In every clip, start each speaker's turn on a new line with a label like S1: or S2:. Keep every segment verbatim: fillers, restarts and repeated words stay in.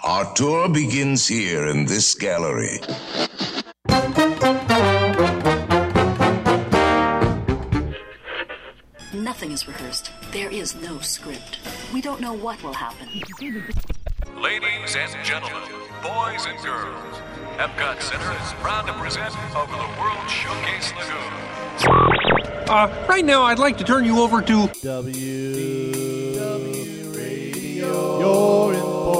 S1: Our tour begins here in this gallery.
S2: Nothing is rehearsed. There is no script. We don't know what will happen.
S3: Ladies and gentlemen, boys and girls, Epcot Center is proud to present Over the World Showcase Lagoon.
S4: Uh, right now I'd like to turn you over to
S5: W W Radio, your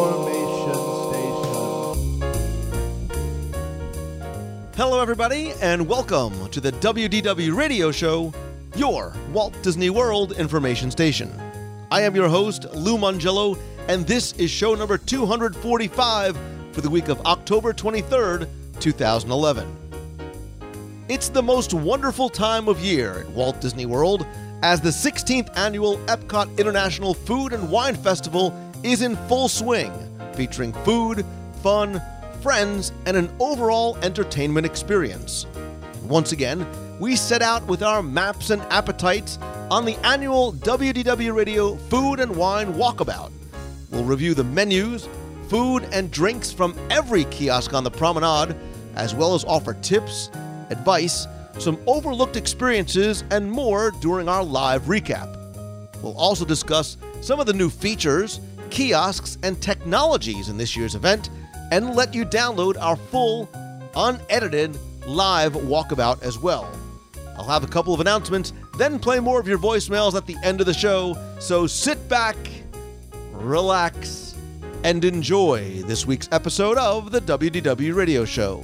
S5: information station.
S6: Hello, everybody, and welcome to the W D W Radio Show, your Walt Disney World information station. I am your host, Lou Mangello, and this is show number two hundred forty-five for the week of October twenty-third, two thousand eleven. It's the most wonderful time of year at Walt Disney World as the sixteenth annual Epcot International Food and Wine Festival is in full swing, featuring food, fun, friends, and an overall entertainment experience. Once again, we set out with our maps and appetites on the annual W D W Radio Food and Wine Walkabout. We'll review the menus, food, and drinks from every kiosk on the promenade, as well as offer tips, advice, some overlooked experiences, and more during our live recap. We'll also discuss some of the new features, kiosks, and technologies in this year's event, and let you download our full, unedited, live walkabout as well. I'll have a couple of announcements, then play more of your voicemails at the end of the show, so sit back, relax, and enjoy this week's episode of the W D W Radio Show.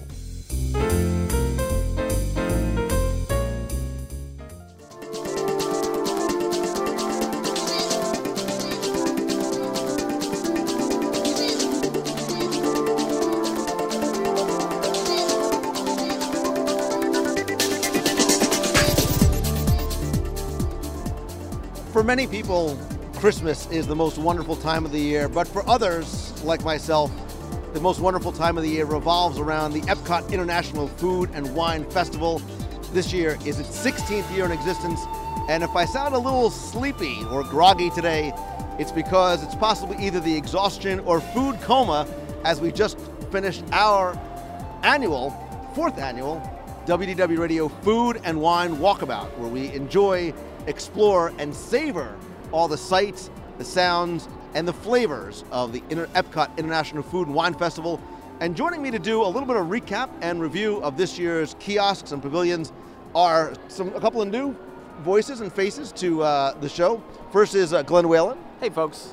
S6: For many people, Christmas is the most wonderful time of the year, but for others, like myself, the most wonderful time of the year revolves around the Epcot International Food and Wine Festival. This year is its sixteenth year in existence, and if I sound a little sleepy or groggy today, it's because it's possibly either the exhaustion or food coma as we just finished our annual, fourth annual, W D W Radio Food and Wine Walkabout, where we enjoy, explore, and savor all the sights, the sounds, and the flavors of the Inter- Epcot International Food and Wine Festival. And joining me to do a little bit of recap and review of this year's kiosks and pavilions are some a couple of new voices and faces to uh, the show. First is uh, Glenn Whalen.
S7: Hey, folks.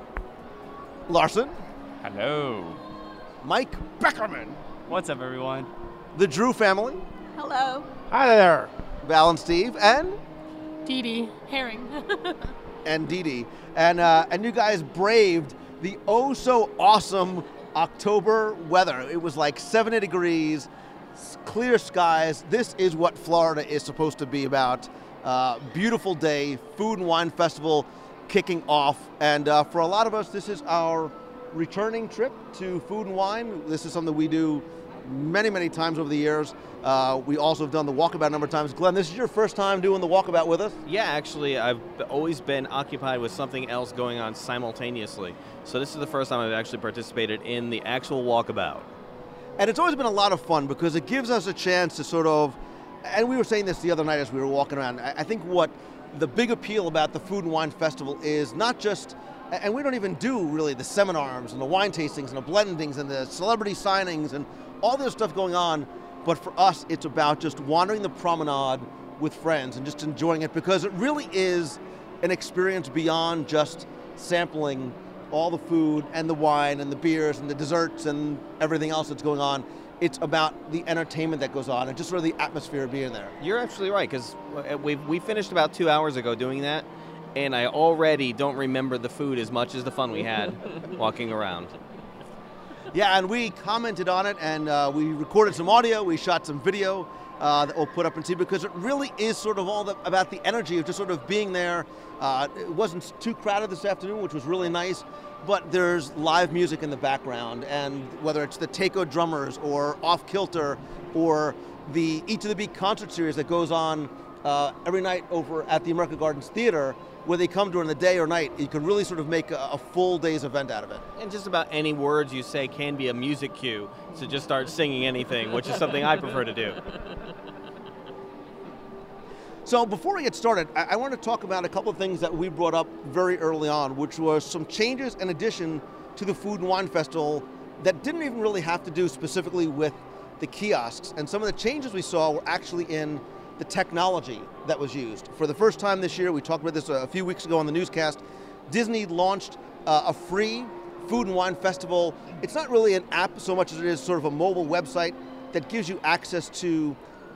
S6: Larson.
S7: Hello.
S6: Mike Beckerman.
S7: What's up, everyone?
S6: The Drew family.
S8: Hello.
S6: Hi there. Val and Steve. And
S8: Dee Dee Herring.
S6: and Dee Dee. And, uh, and you guys braved the oh-so-awesome October weather. It was like seventy degrees, clear skies. This is what Florida is supposed to be about. Uh, beautiful day, Food and Wine Festival kicking off. And uh, for a lot of us, this is our returning trip to Food and Wine. This is something we do many, many times over the years. Uh, we also have done the walkabout a number of times. Glenn, this is your first time doing the walkabout with us?
S7: Yeah, actually, I've always been occupied with something else going on simultaneously. So this is the first time I've actually participated in the actual walkabout.
S6: And it's always been a lot of fun because it gives us a chance to sort of, and we were saying this the other night as we were walking around, I think what the big appeal about the Food and Wine Festival is not just, and we don't even do really the seminars and the wine tastings and the blendings and the celebrity signings and all this stuff going on, but for us, it's about just wandering the promenade with friends and just enjoying it because it really is an experience beyond just sampling all the food and the wine and the beers and the desserts and everything else that's going on. It's about the entertainment that goes on and just sort of the atmosphere of being there.
S7: You're absolutely right, because we we finished about two hours ago doing that, and I already don't remember the food as much as the fun we had walking around.
S6: Yeah, and we commented on it, and uh, we recorded some audio, we shot some video uh, that we'll put up and see, because it really is sort of all the, about the energy of just sort of being there. Uh, it wasn't too crowded this afternoon, which was really nice, but there's live music in the background, and whether it's the Taiko Drummers or Off Kilter or the Eat to the Beat concert series that goes on uh, every night over at the American Gardens Theater, where they come during the day or night. You can really sort of make a, a full day's event out of it.
S7: And just about any words you say can be a music cue, so just start singing anything, which is something I prefer to do.
S6: So before we get started, I, I want to talk about a couple of things that we brought up very early on, which was some changes in addition to the Food and Wine Festival that didn't even really have to do specifically with the kiosks. And some of the changes we saw were actually in the technology that was used. For the first time this year, we talked about this a few weeks ago on the newscast, Disney launched uh, a free Food and Wine Festival. It's not really an app so much as it is sort of a mobile website that gives you access to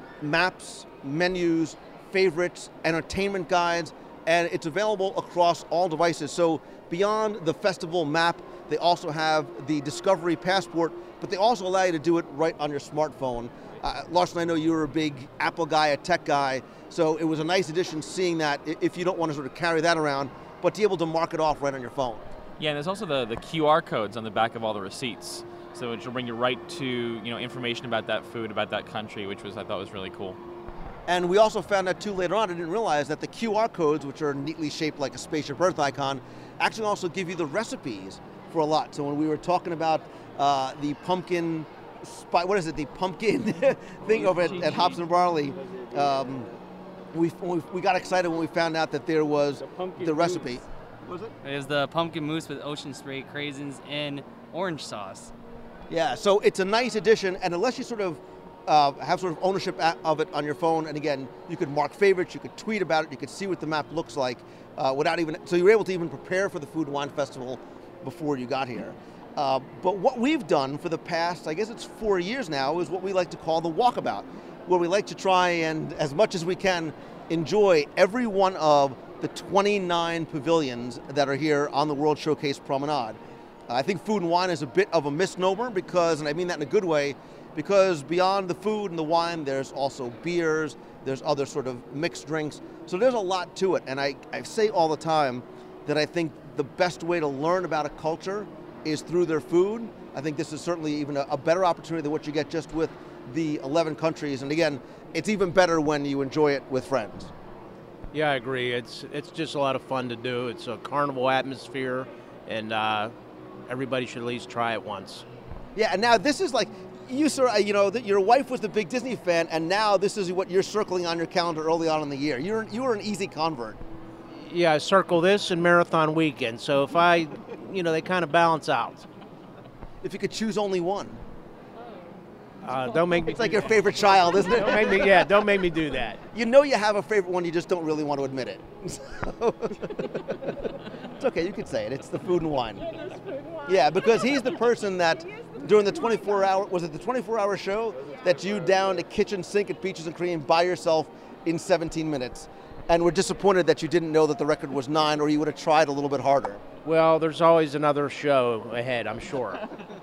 S6: maps, menus, favorites, entertainment guides, and it's available across all devices. So beyond the festival map, they also have the Discovery Passport, but they also allow you to do it right on your smartphone. Uh, Larson, I know you're a big Apple guy, a tech guy, so it was a nice addition seeing that if you don't want to sort of carry that around, but to be able to mark it off right on your phone.
S9: Yeah, and there's also the, the Q R codes on the back of all the receipts. So it will bring you right to, you know, information about that food, about that country, which was I thought was really cool.
S6: And we also found out too later on, I didn't realize that the Q R codes, which are neatly shaped like a spaceship Earth icon, actually also give you the recipes for a lot. So when we were talking about uh, the pumpkin, spy, what is it, the pumpkin thing over at, at Hops and Barley, um, we, we we got excited when we found out that there was the, the recipe. Was it?
S10: It was the pumpkin mousse with ocean spray, craisins, and orange sauce.
S6: Yeah, so it's a nice addition, and unless you sort of uh, have sort of ownership of it on your phone, and again, you could mark favorites, you could tweet about it, you could see what the map looks like, uh, without even, so you were able to even prepare for the Food and Wine Festival before you got here. Uh, but what we've done for the past, I guess it's four years now, is what we like to call the walkabout, where we like to try and, as much as we can, enjoy every one of the twenty-nine pavilions that are here on the World Showcase Promenade. I think food and wine is a bit of a misnomer because, and I mean that in a good way, because beyond the food and the wine, there's also beers, there's other sort of mixed drinks. So there's a lot to it. And I, I say all the time that I think the best way to learn about a culture is through their food. I think this is certainly even a, a better opportunity than what you get just with the eleven countries. And again, it's even better when you enjoy it with friends.
S5: Yeah, I agree. It's it's just a lot of fun to do. It's a carnival atmosphere, and uh, everybody should at least try it once.
S6: Yeah, and now this is like, you sir, you know, that your wife was the big Disney fan, and now this is what you're circling on your calendar early on in the year. You're you were an easy convert.
S5: Yeah, I circle this and marathon weekend. So if I, you know, they kind of balance out.
S6: If you could choose only one.
S5: Uh, don't make me.
S6: It's like your favorite child, isn't it?
S5: Don't make me. Yeah, don't make me do that.
S6: You know you have a favorite one, you just don't really want to admit it. So, it's okay, you could say it. It's the food and wine. Yeah, because he's the person that during the twenty-four hour, was it the twenty-four hour show that you downed a kitchen sink at Peaches and Cream by yourself in seventeen minutes, and we're disappointed that you didn't know that the record was nine, or you would have tried a little bit harder.
S5: Well, there's always another show ahead, I'm sure.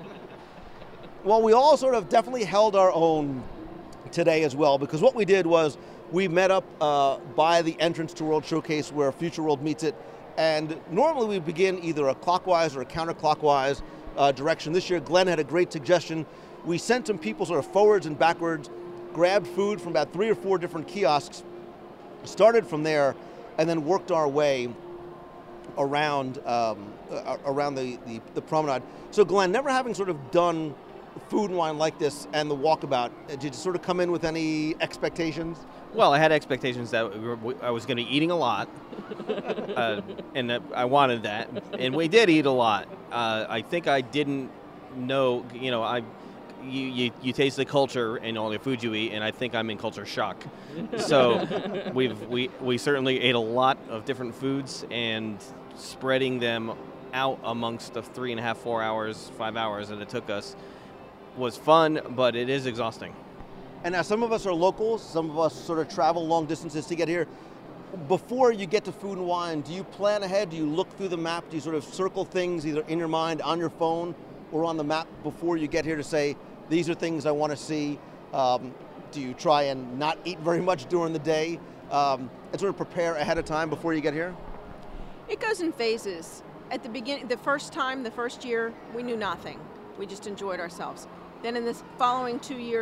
S6: Well, we all sort of definitely held our own today as well, because what we did was we met up uh, by the entrance to World Showcase where Future World meets it, and normally we begin either a clockwise or a counterclockwise uh, direction. This year, Glenn had a great suggestion. We sent some people sort of forwards and backwards, grabbed food from about three or four different kiosks, started from there, and then worked our way around um, uh, around the, the, the promenade. So Glenn, never having sort of done food and wine like this and the walkabout, did you sort of come in with any expectations?
S7: Well, I had expectations that we were, I was going to be eating a lot, uh, and that I wanted that, and we did eat a lot. Uh, I think I didn't know, you know, I you, you, you taste the culture in all the food you eat, and I think I'm in culture shock. So we've we we certainly ate a lot of different foods, and spreading them out amongst the three and a half, four hours, five hours that it took us was fun, but it is exhausting.
S6: And now some of us are locals, some of us sort of travel long distances to get here. Before you get to food and wine, do you plan ahead? Do you look through the map? Do you sort of circle things either in your mind, on your phone, or on the map before you get here to say, these are things I want to see? Um, do you try and not eat very much during the day um, and sort of prepare ahead of time before you get here?
S11: It goes in phases. At the beginning, the first time, the first year, we knew nothing. We just enjoyed ourselves. Then in the following two years,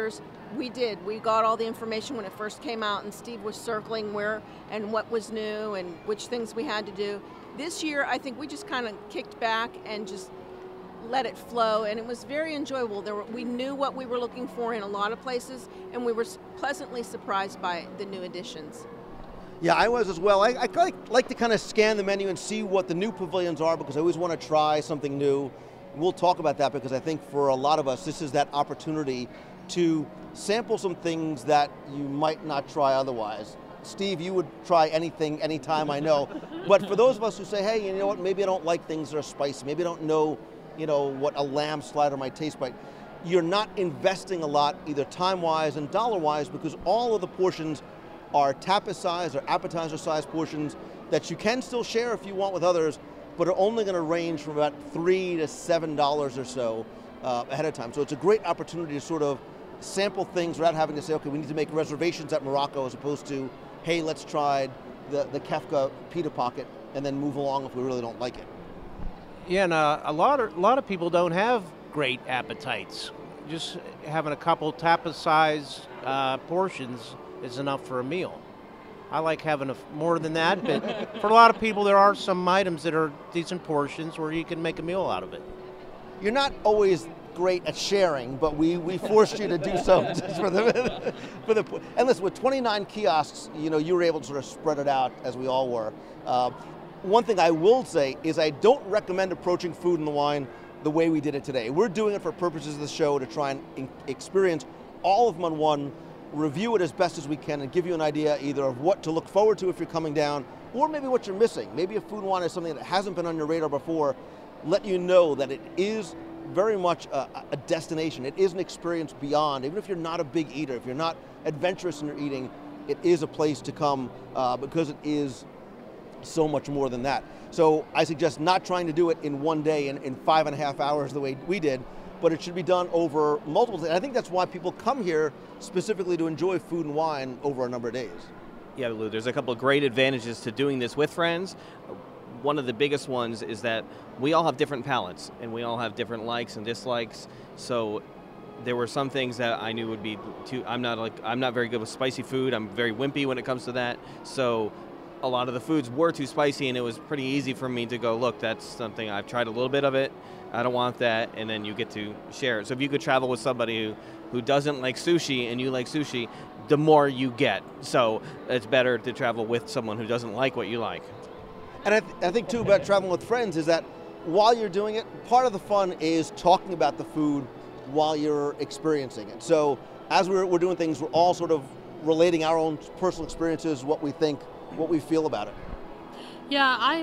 S11: We did. We got all the information when it first came out, and Steve was circling where and what was new and which things we had to do. This year, I think we just kind of kicked back and just let it flow, and it was very enjoyable. There were, we knew what we were looking for in a lot of places, and we were pleasantly surprised by the new additions.
S6: Yeah, I was as well. I, I like, like to kind of scan the menu and see what the new pavilions are, because I always want to try something new. We'll talk about that, because I think for a lot of us, this is that opportunity to sample some things that you might not try otherwise. Steve, you would try anything, anytime, I know. But for those of us who say, hey, you know what, maybe I don't like things that are spicy, maybe I don't know, you know, what a lamb slider might taste like, you're not investing a lot, either time-wise and dollar-wise, because all of the portions are tapas-size or appetizer-size portions that you can still share if you want with others, but are only going to range from about three to seven dollars or so uh, ahead of time. So it's a great opportunity to sort of sample things without having to say, okay, we need to make reservations at Morocco, as opposed to, hey, let's try the, the Kefka pita pocket and then move along if we really don't like it.
S5: Yeah, and uh, a lot of a lot of people don't have great appetites. Just having a couple tapas-size uh, portions is enough for a meal. I like having a, more than that, but for a lot of people, there are some items that are decent portions where you can make a meal out of it.
S6: You're not always great at sharing, but we, we forced you to do so just for the, for the, and listen, with twenty-nine kiosks, you know, you were able to sort of spread it out as we all were. Uh, one thing I will say is I don't recommend approaching food and the wine the way we did it today. We're doing it for purposes of the show to try and in- experience all of Mun Wan, review it as best as we can, and give you an idea either of what to look forward to if you're coming down, or maybe what you're missing. Maybe a food and wine is something that hasn't been on your radar before. Let you know that it is very much a, a destination. It is an experience beyond. Even if you're not a big eater, if you're not adventurous in your eating, it is a place to come uh, because it is so much more than that. So I suggest not trying to do it in one day, in, in five and a half hours the way we did, but it should be done over multiple days. And I think that's why people come here specifically to enjoy food and wine over a number of days.
S7: Yeah, Lou, there's a couple of great advantages to doing this with friends. One of the biggest ones is that we all have different palates, and we all have different likes and dislikes. So there were some things that I knew would be too, I'm not like, I'm not very good with spicy food. I'm very wimpy when it comes to that. So a lot of the foods were too spicy, and it was pretty easy for me to go, look, that's something, I've tried a little bit of it, I don't want that, and then you get to share it. So if you could travel with somebody who, who doesn't like sushi and you like sushi, the more you get. So it's better to travel with someone who doesn't like what you like.
S6: And I, th- I think, too, about traveling with friends is that while you're doing it, part of the fun is talking about the food while you're experiencing it. So as we're, we're doing things, we're all sort of relating our own personal experiences, what we think, what we feel about it.
S8: Yeah, I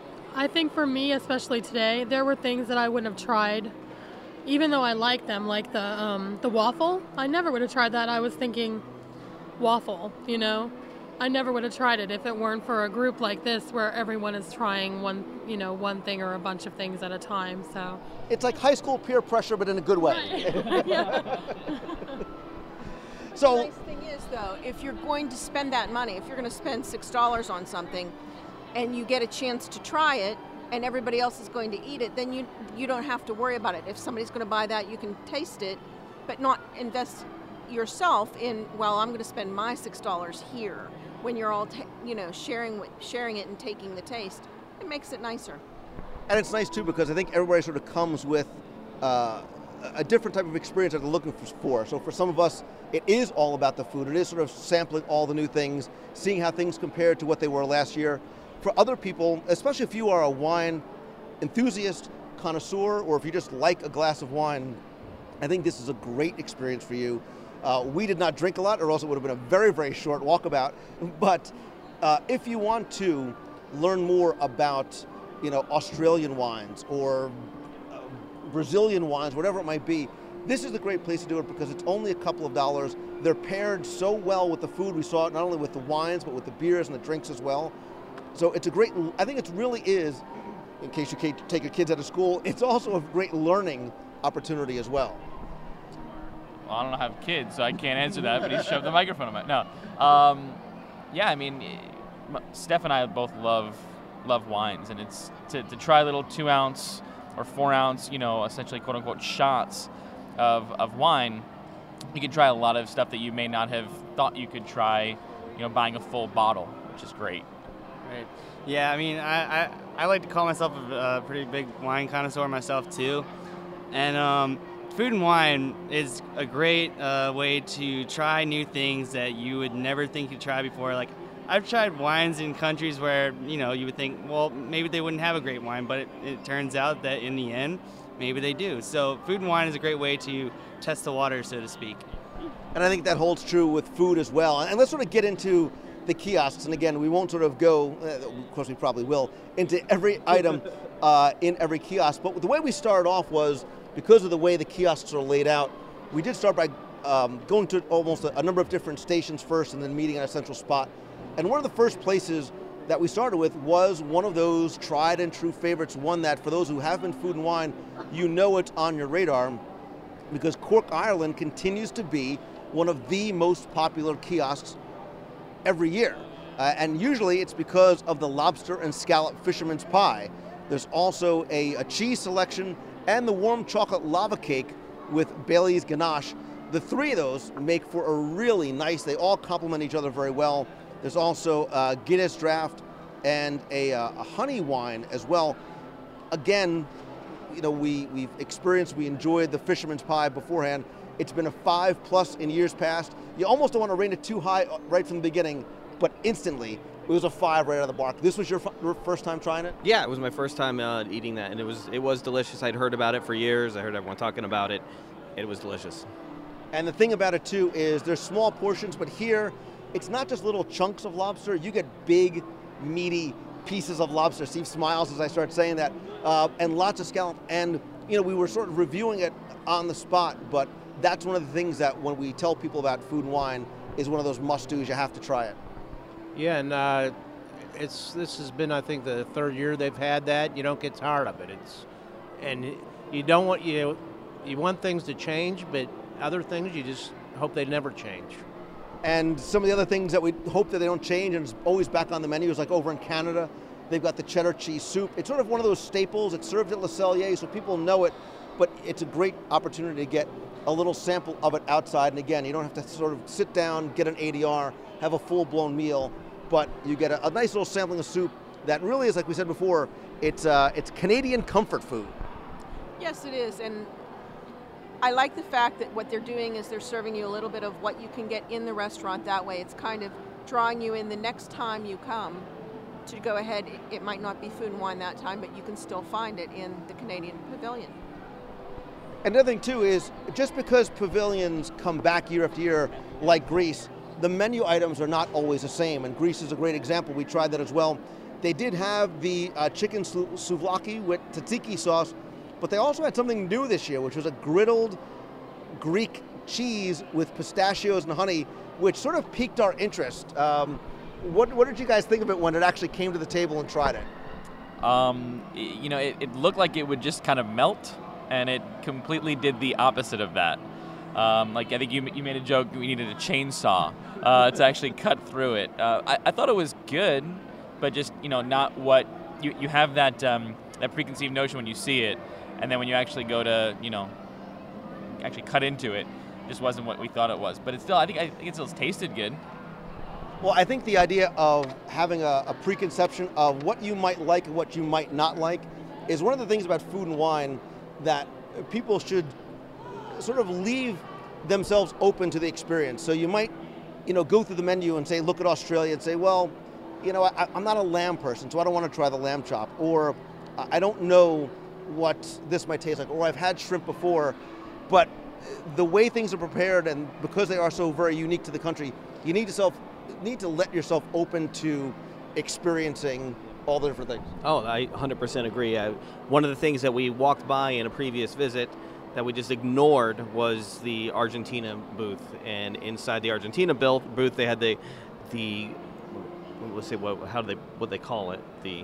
S8: I think for me, especially today, there were things that I wouldn't have tried, even though I liked them, like the um, the waffle. I never would have tried that. I was thinking waffle, you know? I never would have tried it if it weren't for a group like this where everyone is trying one, you know, one thing or a bunch of things at a time, so.
S6: It's like high school peer pressure, but in a good way.
S8: Right. Yeah.
S6: So,
S11: the nice thing is, though, if you're going to spend that money, if you're going to spend six dollars on something, and you get a chance to try it, and everybody else is going to eat it, then you you don't have to worry about it. If somebody's going to buy that, you can taste it, but not invest yourself in, well, I'm going to spend my six dollars here. When you're all, ta- you know, sharing sharing it and taking the taste, it makes it nicer.
S6: And it's nice, too, because I think everybody sort of comes with uh, a different type of experience that they're looking for. So for some of us, it is all about the food. It is sort of sampling all the new things, seeing how things compare to what they were last year. For other people, especially if you are a wine enthusiast, connoisseur, or if you just like a glass of wine, I think this is a great experience for you. Uh, we did not drink a lot, or else it would have been a very, very short walkabout. But uh, if you want to learn more about, you know, Australian wines or uh, Brazilian wines, whatever it might be, this is the great place to do it because it's only a couple of dollars. They're paired so well with the food. We saw it not only with the wines, but with the beers and the drinks as well. So it's a great, I think it really is, in case you can't take your kids out of school, it's also a great learning opportunity as well.
S9: Well, I don't have kids, so I can't answer that, but he shoved the microphone in my, no. Um, yeah, I mean, Steph and I both love love wines, and it's to, to try little two ounce or four ounce, you know, essentially quote unquote shots of, of wine. you can try a lot of stuff that you may not have thought you could try, you know, buying a full bottle, which is great.
S10: Right. Yeah, I mean, I, I, I like to call myself a, a pretty big wine connoisseur myself, too. And um, Food and Wine is a great uh, way to try new things that you would never think you'd try before. Like, I've tried wines in countries where, you know, you would think, well, maybe they wouldn't have a great wine, but it, it turns out that in the end, maybe they do. So Food and Wine is a great way to test the water, so to speak.
S6: And I think that holds true with food as well. And let's sort of get into the kiosks. And again, we won't sort of go, uh, of course we probably will, into every item uh, in every kiosk. But the way we started off was, because of the way the kiosks are laid out, we did start by um, going to almost a, a number of different stations first and then meeting at a central spot. And one of the first places that we started with was one of those tried and true favorites, one that for those who have been Food and Wine, you know it's on your radar, because Cork, Ireland continues to be one of the most popular kiosks every year. Uh, and usually it's because of the lobster and scallop fisherman's pie. There's also a, a cheese selection and the warm chocolate lava cake with Bailey's ganache. The three of those make for a really nice, they all complement each other very well. There's also a Guinness draft and a, uh, a honey wine as well. Again, you know, we, we've experienced, we enjoyed the fisherman's pie beforehand. It's been a five plus in years past. You almost don't want to rate it too high right from the beginning, but instantly it was a five right out of the block. This was your, f- your first time trying it?
S7: Yeah, it was my first time uh, eating that, and it was it was delicious. I'd heard about it for years. I heard everyone talking about it. It was delicious.
S6: And the thing about it too is there's small portions, but here it's not just little chunks of lobster. You get big, meaty pieces of lobster. Steve smiles as I start saying that, uh, and lots of scallop. And you know, we were sort of reviewing it on the spot, but that's one of the things that when we tell people about Food and Wine is one of those must-dos. You have to try it.
S5: Yeah, and uh, it's this has been, I think, the third year they've had that. You don't get tired of it. It's and you don't want you you want things to change, but other things you just hope they never change.
S6: And some of the other things that we hope that they don't change and is always back on the menu is like over in Canada, they've got the cheddar cheese soup. It's sort of one of those staples. It's served at Le Cellier, so people know it, but it's a great opportunity to get a little sample of it outside. And again, you don't have to sort of sit down, get an A D R, have a full-blown meal, but you get a, a nice little sampling of soup that really is, like we said before, it's uh, it's Canadian comfort food.
S11: Yes, it is, and I like the fact that what they're doing is they're serving you a little bit of what you can get in the restaurant. That way it's kind of drawing you in the next time you come to go ahead. It might not be Food and Wine that time, but you can still find it in the Canadian Pavilion.
S6: Another thing too is just because pavilions come back year after year like Greece, the menu items are not always the same, and Greece is a great example. We tried that as well. They did have the uh, chicken souvlaki with tzatziki sauce, but they also had something new this year, which was a griddled Greek cheese with pistachios and honey, which sort of piqued our interest. Um, what, what did you guys think of it when it actually came to the table and tried it?
S9: Um, you know, it, it looked like it would just kind of melt, and it completely did the opposite of that. Um, like, I think you you made a joke, we needed a chainsaw uh, to actually cut through it. Uh, I, I thought it was good, but just, you know, not what, you, you have that um, that preconceived notion when you see it, and then when you actually go to, you know, actually cut into it, it just wasn't what we thought it was. But it's still, I think, I think it still tasted good.
S6: Well, I think the idea of having a, a preconception of what you might like and what you might not like is one of the things about Food and Wine that people should sort of leave themselves open to the experience. So you might, you know, go through the menu and say, look at Australia and say, well, you know, I, I'm not a lamb person, so I don't want to try the lamb chop. Or I don't know what this might taste like. Or I've had shrimp before. But the way things are prepared, and because they are so very unique to the country, you need to self need to let yourself open to experiencing all the different things.
S7: Oh, I one hundred percent agree. I, one of the things that we walked by in a previous visit that we just ignored was the Argentina booth, and inside the Argentina booth, they had the the let's see what how do they what they call it the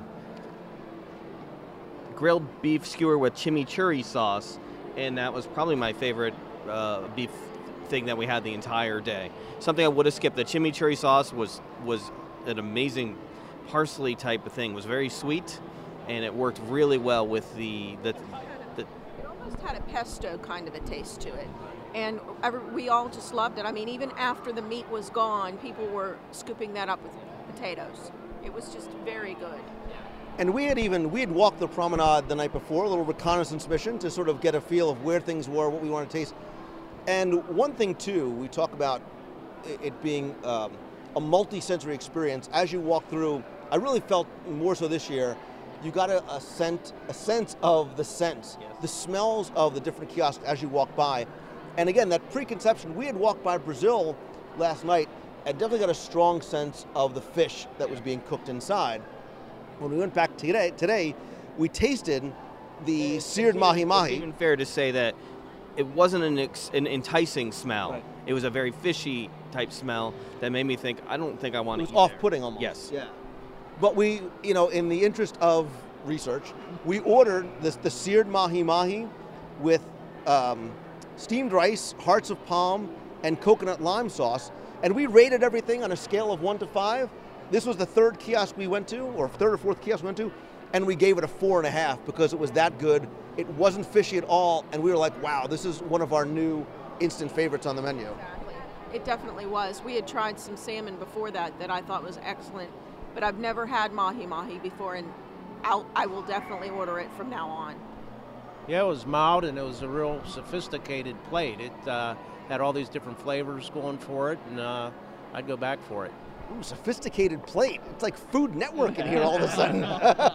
S7: grilled beef skewer with chimichurri sauce, and that was probably my favorite uh, beef thing that we had the entire day. Something I would have skipped. The chimichurri sauce was was an amazing parsley type of thing. It was very sweet, and it worked really well with the the, the
S11: almost had a pesto kind of a taste to it. And every, we all just loved it. I mean, even after the meat was gone, people were scooping that up with potatoes. It was just very good.
S6: And we had even, we had walked the promenade the night before, a little reconnaissance mission to sort of get a feel of where things were, what we wanted to taste. And one thing too, we talk about it being um, a multi-sensory experience. As you walk through, I really felt more so this year, you got a, a, scent, a sense of the scents, yes. the smells of the different kiosks as you walk by. And again, that preconception, we had walked by Brazil last night and definitely got a strong sense of the fish that was being cooked inside. When we went back today, today we tasted the seared mahi-mahi.
S7: It's even fair to say that it wasn't an, ex, an enticing smell.
S6: Right.
S7: It was a very fishy type smell that made me think, I don't think I want to eat
S6: It was off-putting almost.
S7: Yes.
S6: Yeah. But we, you know, in the interest of research, we ordered this, the seared mahi-mahi with um, steamed rice, hearts of palm, and coconut lime sauce. And we rated everything on a scale of one to five. This was the third kiosk we went to, or third or fourth kiosk we went to, and we gave it a four and a half because it was that good. It wasn't fishy at all, and we were like, wow, this is one of our new instant favorites on the menu.
S11: Exactly. It definitely was. We had tried some salmon before that that I thought was excellent, but I've never had mahi-mahi before, and I'll, I will definitely order it from now on.
S5: Yeah, it was mild, and it was a real sophisticated plate. It uh, had all these different flavors going for it, and uh, I'd go back for it.
S6: Ooh, sophisticated plate. It's like Food Network in here all of a sudden.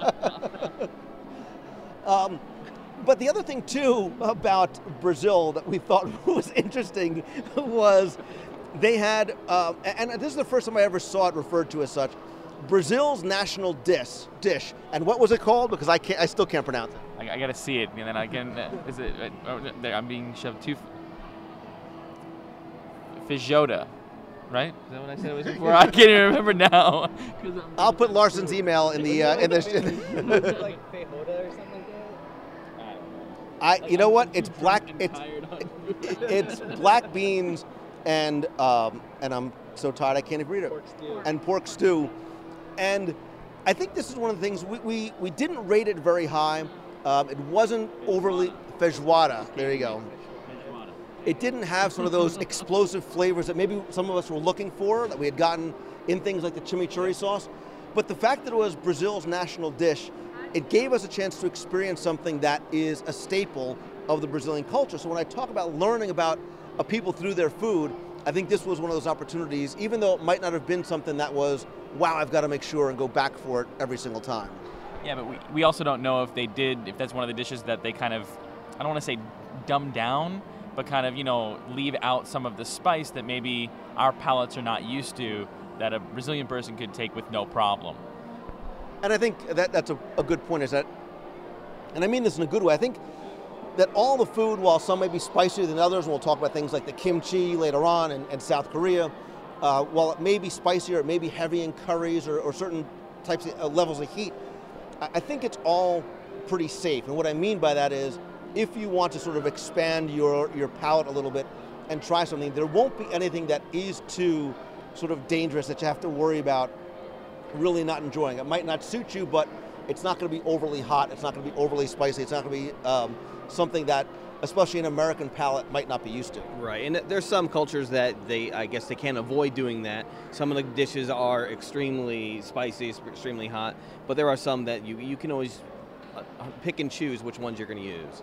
S6: um, but the other thing, too, about Brazil that we thought was interesting was they had, uh, and this is the first time I ever saw it referred to as such, Brazil's national dish. Dish. And what was it called? Because I can't, I still can't pronounce it.
S9: I, I got to see it, and then I can. Uh, is it? Uh, I'm being shoved too. Feijoada. Right? Is that what I said it was before? I can't even remember now.
S6: I'll put Larson's email in the uh, in the.
S10: Like feijoada or something like that.
S6: I, you know what? It's black. It's it's black beans and um, and I'm so tired I can't even read it.
S10: Pork stew.
S6: And pork stew, and I think this is one of the things we we, we didn't rate it very high. Um, it wasn't overly feijoada. There you go. It didn't have some of those explosive flavors that maybe some of us were looking for, that we had gotten in things like the chimichurri sauce. But the fact that it was Brazil's national dish, it gave us a chance to experience something that is a staple of the Brazilian culture. So when I talk about learning about a people through their food, I think this was one of those opportunities, even though it might not have been something that was, wow, I've got to make sure and go back for it every single time.
S9: Yeah, but we, we also don't know if they did, if that's one of the dishes that they kind of, I don't want to say dumbed down, but kind of, you know, leave out some of the spice that maybe our palates are not used to, that a Brazilian person could take with no problem.
S6: And I think that that's a, a good point, is that, and I mean this in a good way, I think that all the food, while some may be spicier than others, and we'll talk about things like the kimchi later on in, in South Korea, uh, while it may be spicier, it may be heavy in curries or, or certain types of uh, levels of heat, I, I think it's all pretty safe. And what I mean by that is, if you want to sort of expand your, your palate a little bit and try something, there won't be anything that is too sort of dangerous that you have to worry about really not enjoying. It might not suit you, but it's not going to be overly hot. It's not going to be overly spicy. It's not going to be um, something that, especially an American palate, might not be used to.
S7: Right, and there's some cultures that they, I guess they can't avoid doing that. Some of the dishes are extremely spicy, extremely hot, but there are some that you, you can always pick and choose which ones you're going to use.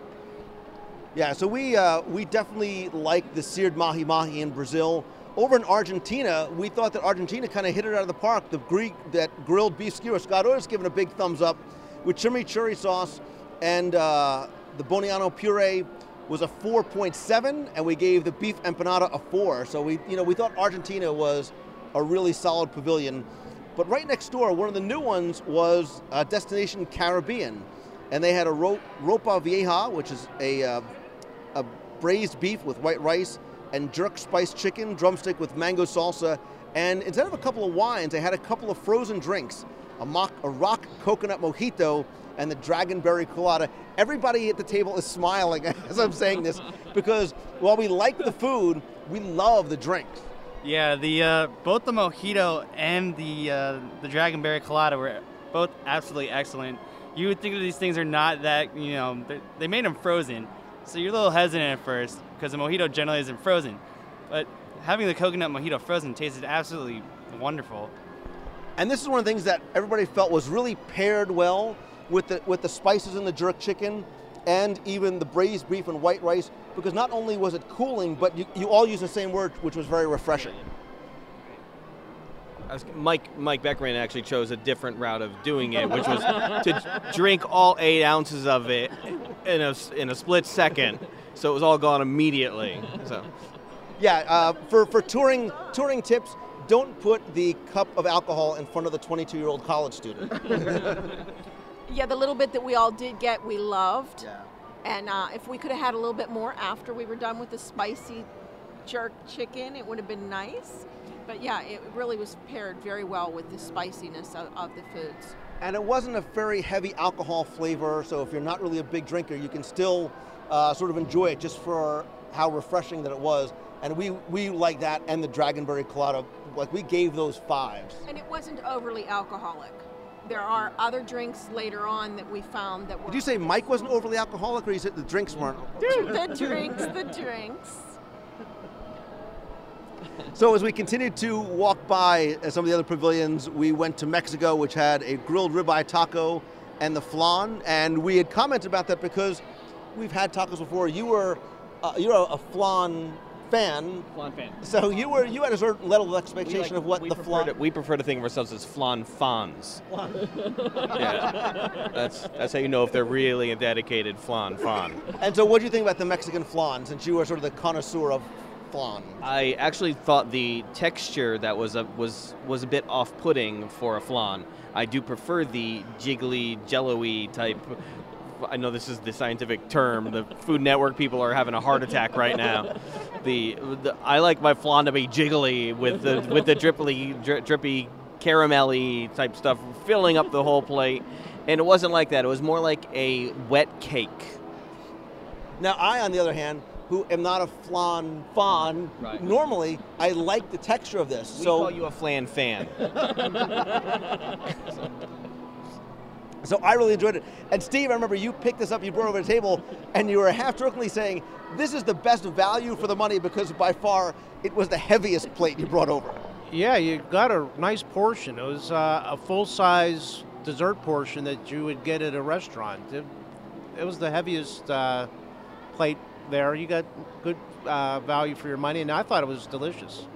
S6: Yeah, so we uh, we definitely like the seared mahi-mahi in Brazil. Over in Argentina, we thought that Argentina kind of hit it out of the park. The Greek, that grilled beef skewer, Scott Otis given a big thumbs up with chimichurri sauce, and uh, the Boniano puree was a four point seven, and we gave the beef empanada a four. So we, you know, we thought Argentina was a really solid pavilion. But right next door, one of the new ones was uh, Destination Caribbean, and they had a ro- ropa vieja, which is a uh, a braised beef with white rice and jerk spiced chicken, drumstick with mango salsa, and instead of a couple of wines, they had a couple of frozen drinks, a, mock, a rock coconut mojito and the dragonberry colada. Everybody at the table is smiling as I'm saying this, because while we like the food, we love the drinks.
S10: Yeah, the uh, both the mojito and the uh, the dragonberry colada were both absolutely excellent. You would think that these things are not that, you know, they made them frozen, So you're a little hesitant at first because the mojito generally isn't frozen. But having the coconut mojito frozen tasted absolutely wonderful.
S6: And this is one of the things that everybody felt was really paired well with the with the spices in the jerk chicken and even the braised beef and white rice, because not only was it cooling, but you, you all used the same word, which was very refreshing.
S7: I was, Mike Mike Beckman actually chose a different route of doing it, which was to drink all eight ounces of it in a, in a split second, so it was all gone immediately. So,
S6: yeah, uh, for for touring touring tips, don't put the cup of alcohol in front of the twenty-two-year-old college student.
S11: Yeah, the little bit that we all did get, we loved.
S6: Yeah.
S11: And uh, if we could have had a little bit more after we were done with the spicy jerk chicken, it would have been nice. But yeah, it really was paired very well with the spiciness of, of the foods.
S6: And it wasn't a very heavy alcohol flavor, so if you're not really a big drinker, you can still uh, sort of enjoy it just for how refreshing that it was. And we, we like that, and the Dragonberry Colada, like we gave those fives.
S11: And it wasn't overly alcoholic. There are other drinks later on that we found that were...
S6: Did you say Mike wasn't overly alcoholic, or you said the drinks weren't?
S11: The drinks, the drinks.
S6: So as we continued to walk by some of the other pavilions, we went to Mexico, which had a grilled ribeye taco and the flan, and we had commented about that because we've had tacos before. You were uh, you're a, a flan fan.
S7: Flan fan.
S6: So you were you had a certain level of expectation
S7: like,
S6: of what the flan.
S7: To, we prefer to think of ourselves as flan fans. Yeah, that's that's how you know if they're really a dedicated flan fan.
S6: And so, what do you think about the Mexican flan? Since you were sort of the connoisseur of flan.
S7: I actually thought the texture that was a was was a bit off-putting for a flan. I do prefer the jiggly, jello-y type. I know this is the scientific term. The Food Network people are having a heart attack right now. The, the I like my flan to be jiggly with the with the drippy, dri, drippy, caramelly type stuff filling up the whole plate, and it wasn't like that. It was more like a wet cake.
S6: Now, I, on the other hand, who am not a flan fan,
S7: right.
S6: normally I like the texture of this.
S7: We
S6: so
S7: call you a flan fan.
S6: So I really enjoyed it. And Steve, I remember you picked this up, you brought it over the table, and you were half-jokingly saying, this is the best value for the money because by far it was the heaviest plate you brought over.
S5: Yeah, you got a nice portion. It was uh, a full-size dessert portion that you would get at a restaurant. It, it was the heaviest uh, plate there. You got good uh, value for your money, and I thought it was delicious.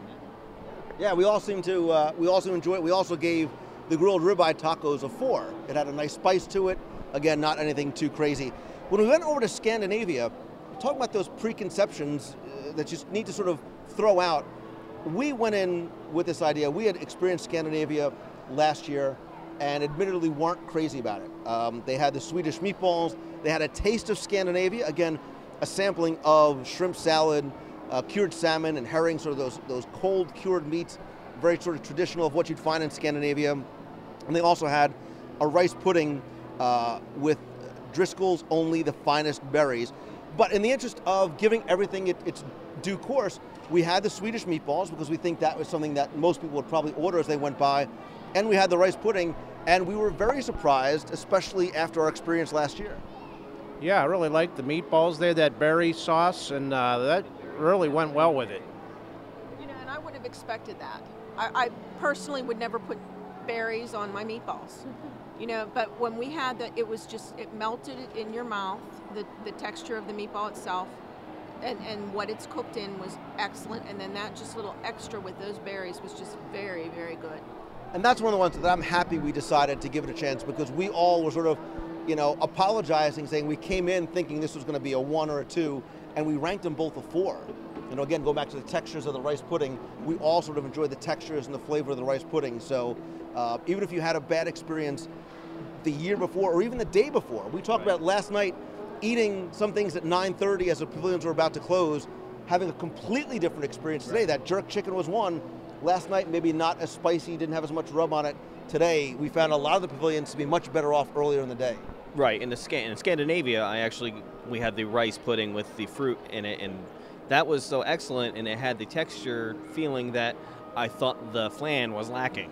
S6: Yeah, we all seem to uh, we also enjoy it. We also gave the grilled ribeye tacos a four. It had a nice spice to it. Again, not anything too crazy. When we went over to Scandinavia, talking about those preconceptions uh, that you need to sort of throw out, we went in with this idea. We had experienced Scandinavia last year and admittedly weren't crazy about it. Um, they had the Swedish meatballs. They had a taste of Scandinavia. Again, a sampling of shrimp salad, uh, cured salmon and herring, sort of those, those cold cured meats, very sort of traditional of what you'd find in Scandinavia. And they also had a rice pudding uh, with Driscoll's Only the Finest Berries. But in the interest of giving everything it, its due course, we had the Swedish meatballs because we think that was something that most people would probably order as they went by. And we had the rice pudding, and we were very surprised, especially after our experience last year.
S5: Yeah, I really liked the meatballs. They had that berry sauce, and uh, that really went well with it.
S11: You know, and I would have expected that. I, I personally would never put berries on my meatballs. You know, but when we had that, it was just, it melted in your mouth, the, the texture of the meatball itself, and, and what it's cooked in was excellent, and then that just little extra with those berries was just very, very good.
S6: And that's one of the ones that I'm happy we decided to give it a chance because we all were sort of, you know, apologizing, saying we came in thinking this was going to be a one or a two, and we ranked them both a four. You know, again, go back to the textures of the rice pudding, we all sort of enjoyed the textures and the flavor of the rice pudding. So uh, even if you had a bad experience the year before or even the day before, we talked right. about last night eating some things at nine thirty as the pavilions were about to close, having a completely different experience today. Right. That jerk chicken was one. Last night, maybe not as spicy, didn't have as much rub on it. Today, we found a lot of the pavilions to be much better off earlier in the day.
S7: Right. In the in Scandinavia, I actually we had the rice pudding with the fruit in it, and that was so excellent, and it had the texture feeling that I thought the flan was lacking.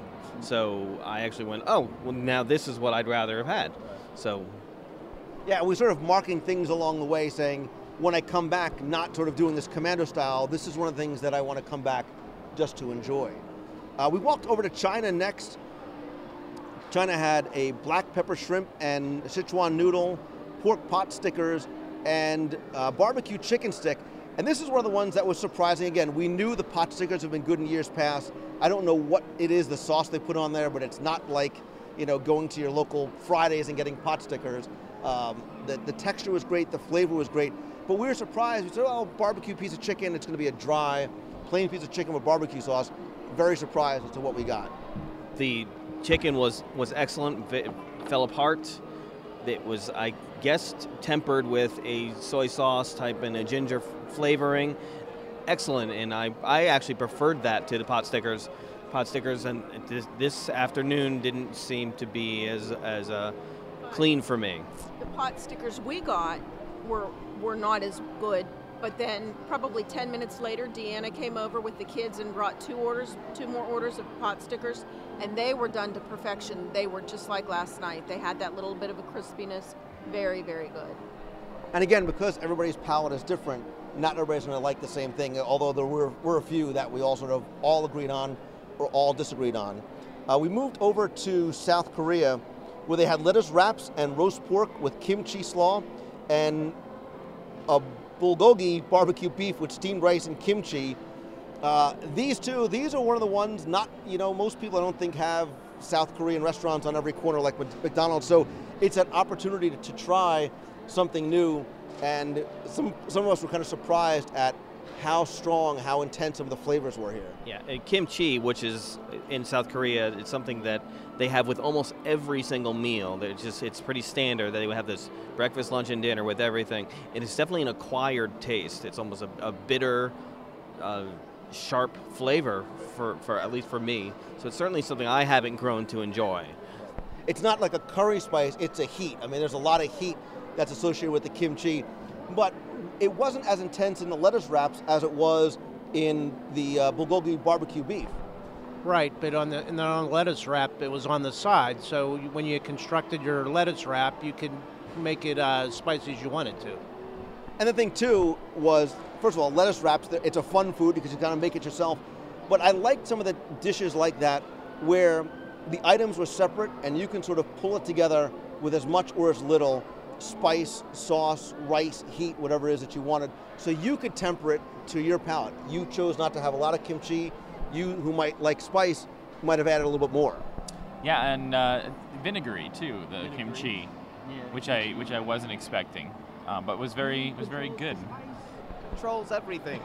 S7: So I actually went, oh, well, now this is what I'd rather have had. So,
S6: yeah, we sort of marking things along the way, saying, when I come back, not sort of doing this commando style, this is one of the things that I want to come back just to enjoy. Uh, we walked over to China next. China had a black pepper shrimp and Sichuan noodle, pork pot stickers, and uh, barbecue chicken stick. And this is one of the ones that was surprising. Again, we knew the pot stickers have been good in years past. I don't know what it is, the sauce they put on there, but it's not like, you know, going to your local Fridays and getting pot stickers. Um, the, the texture was great, the flavor was great, but we were surprised. We said, oh, barbecue piece of chicken, it's gonna be a dry, plain piece of chicken with barbecue sauce. Very surprised as to what we got.
S7: The chicken was, was excellent, it fell apart. It was, I guess, tempered with a soy sauce type and a ginger flavoring. Excellent, and I, I actually preferred that to the pot stickers. Pot stickers, and this, this afternoon didn't seem to be as, as uh, clean for me.
S11: The pot stickers we got were, were not as good. But then probably ten minutes later, Deanna came over with the kids and brought two orders, two more orders of pot stickers, and they were done to perfection. They were just like last night. They had that little bit of a crispiness. Very, very good.
S6: And again, because everybody's palate is different, not everybody's going to like the same thing, although there were, were a few that we all sort of all agreed on or all disagreed on. Uh, we moved over to South Korea, where they had lettuce wraps and roast pork with kimchi slaw and a bulgogi barbecue beef with steamed rice and kimchi. Uh, these two, these are one of the ones not, you know, most people I don't think have South Korean restaurants on every corner like McDonald's, so it's an opportunity to, to try something new, and some, some of us were kind of surprised at how strong, how intense some of the flavors were here.
S7: Yeah, and kimchi, which is in South Korea, it's something that they have with almost every single meal. It's just, it's pretty standard that they would have this breakfast, lunch, and dinner with everything. And it's definitely an acquired taste. It's almost a, a bitter, uh, sharp flavor for, for at least for me. So it's certainly something I haven't grown to enjoy.
S6: It's not like a curry spice, it's a heat. I mean, there's a lot of heat that's associated with the kimchi, but it wasn't as intense in the lettuce wraps as it was in the uh, bulgogi barbecue beef.
S5: Right, but on the, in the on lettuce wrap, it was on the side, so you, when you constructed your lettuce wrap, you could make it uh, as spicy as you wanted to.
S6: And the thing, too, was, first of all, lettuce wraps, it's a fun food because you kind of make it yourself, but I liked some of the dishes like that where the items were separate and you can sort of pull it together with as much or as little spice, sauce, rice, heat, whatever it is that you wanted, so you could temper it to your palate. You chose not to have a lot of kimchi. You, who might like spice, might have added a little bit more.
S9: Yeah, and uh, vinegary too, the vinegary. kimchi, yeah. which I which I wasn't expecting, um, but was very was very good.
S7: Controls everything.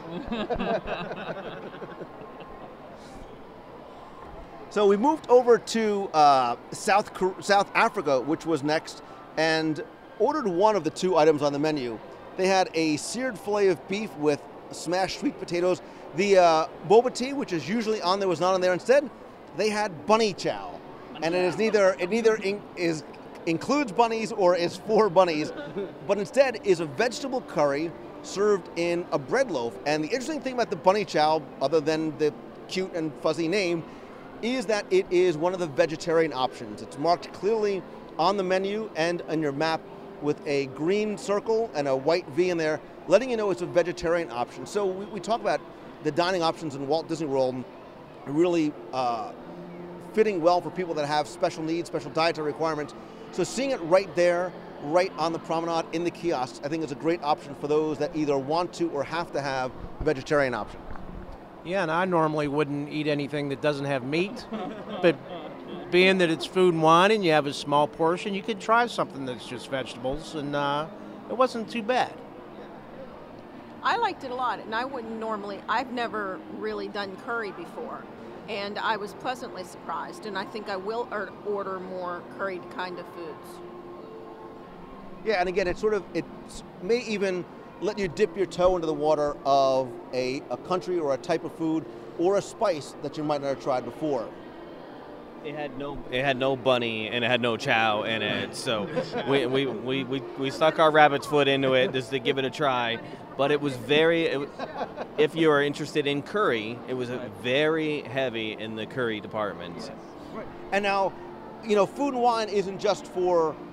S6: So we moved over to uh, South South Africa, which was next, and ordered one of the two items on the menu. They had a seared fillet of beef with smashed sweet potatoes. The uh, boba tea, which is usually on there, was not on there. Instead, they had bunny chow, and it is neither it neither in, is includes bunnies or is for bunnies, but instead is a vegetable curry served in a bread loaf. And the interesting thing about the bunny chow, other than the cute and fuzzy name, is that it is one of the vegetarian options. It's marked clearly on the menu and on your map with a green circle and a white V in there, letting you know it's a vegetarian option. So we, we talk about the dining options in Walt Disney World really uh, fitting well for people that have special needs, special dietary requirements. So seeing it right there, right on the promenade in the kiosks, I think is a great option for those that either want to or have to have a vegetarian option.
S5: Yeah, and I normally wouldn't eat anything that doesn't have meat, but being that it's Food and Wine and you have a small portion, you could try something that's just vegetables, and uh, it wasn't too bad.
S11: I liked it a lot, and I wouldn't normally, I've never really done curry before, and I was pleasantly surprised, and I think I will order more curried kind of foods.
S6: Yeah, and again, it sort of, it may even let you dip your toe into the water of a, a country or a type of food or a spice that you might not have tried before.
S7: It had no, it had no bunny and it had no chow in it, so we we, we, we, we stuck our rabbit's foot into it just to give it a try. But it was very, it, if you are interested in curry, it was a very heavy in the curry department.
S6: Right. And now, you know, Food and Wine isn't just for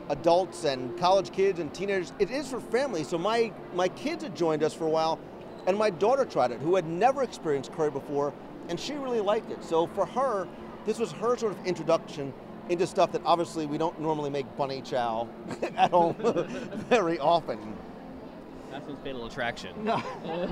S6: adults and college kids and teenagers. It is for families. So my, my kids had joined us for a while, and my daughter tried it, who had never experienced curry before, and she really liked it. So for her, this was her sort of introduction into stuff that obviously we don't normally make bunny chow at home very often.
S7: That's his Fatal Attraction.
S6: No.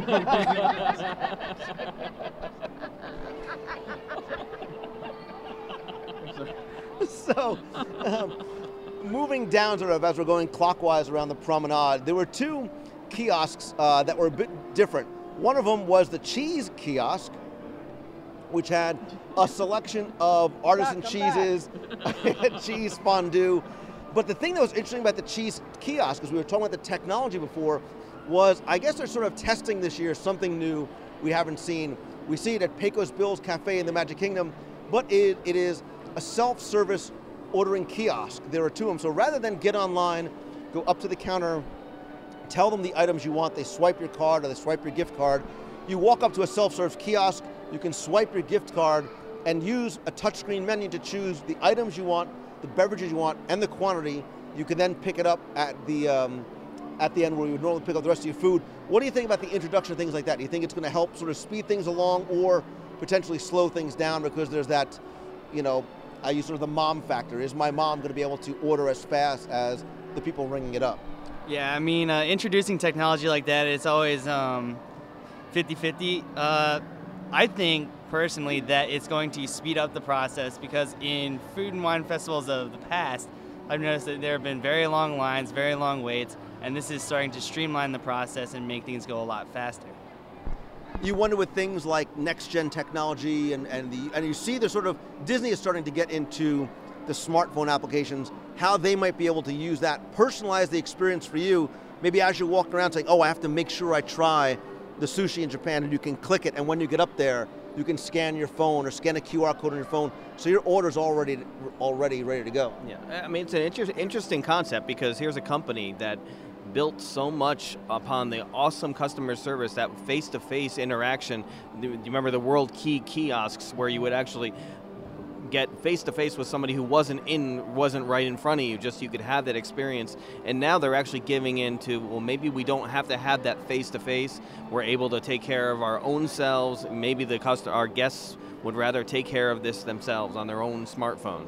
S6: So, um, moving down sort of as we're going clockwise around the promenade, there were two kiosks uh, that were a bit different. One of them was the cheese kiosk, which had a selection of artisan cheeses, cheese fondue. But the thing that was interesting about the cheese kiosk, because we were talking about the technology before, was I guess they're sort of testing this year something new we haven't seen. We see it at Pecos Bill's Cafe in the Magic Kingdom, but it, it is a self-service ordering kiosk. There are two of them. So rather than get online, go up to the counter, tell them the items you want, they swipe your card or they swipe your gift card, you walk up to a self-serve kiosk, you can swipe your gift card and use a touchscreen menu to choose the items you want, the beverages you want, and the quantity. You can then pick it up at the um, at the end where you would normally pick up the rest of your food. What do you think about the introduction of things like that? Do you think it's going to help sort of speed things along or potentially slow things down because there's that, you know, I use sort of the mom factor. Is my mom going to be able to order as fast as the people ringing it up?
S10: Yeah, I mean, uh, introducing technology like that, it's always fifty fifty. Uh, I think, personally, that it's going to speed up the process because in food and wine festivals of the past, I've noticed that there have been very long lines, very long waits, and this is starting to streamline the process and make things go a lot faster.
S6: You wonder with things like next-gen technology and, and, the, and you see the sort of, Disney is starting to get into the smartphone applications, how they might be able to use that, personalize the experience for you, maybe as you're walking around saying, oh, I have to make sure I try the sushi in Japan, and you can click it, and when you get up there, you can scan your phone or scan a Q R code on your phone, so your order's already already ready to go.
S7: Yeah, I mean, it's an inter- interesting concept because here's a company that built so much upon the awesome customer service, that face-to-face interaction. Do you remember the World Key kiosks where you would actually get face-to-face with somebody who wasn't in, wasn't right in front of you, just you could have that experience. And now they're actually giving into, well, maybe we don't have to have that face-to-face. We're able to take care of our own selves. Maybe the customer, our guests would rather take care of this themselves on their own smartphone.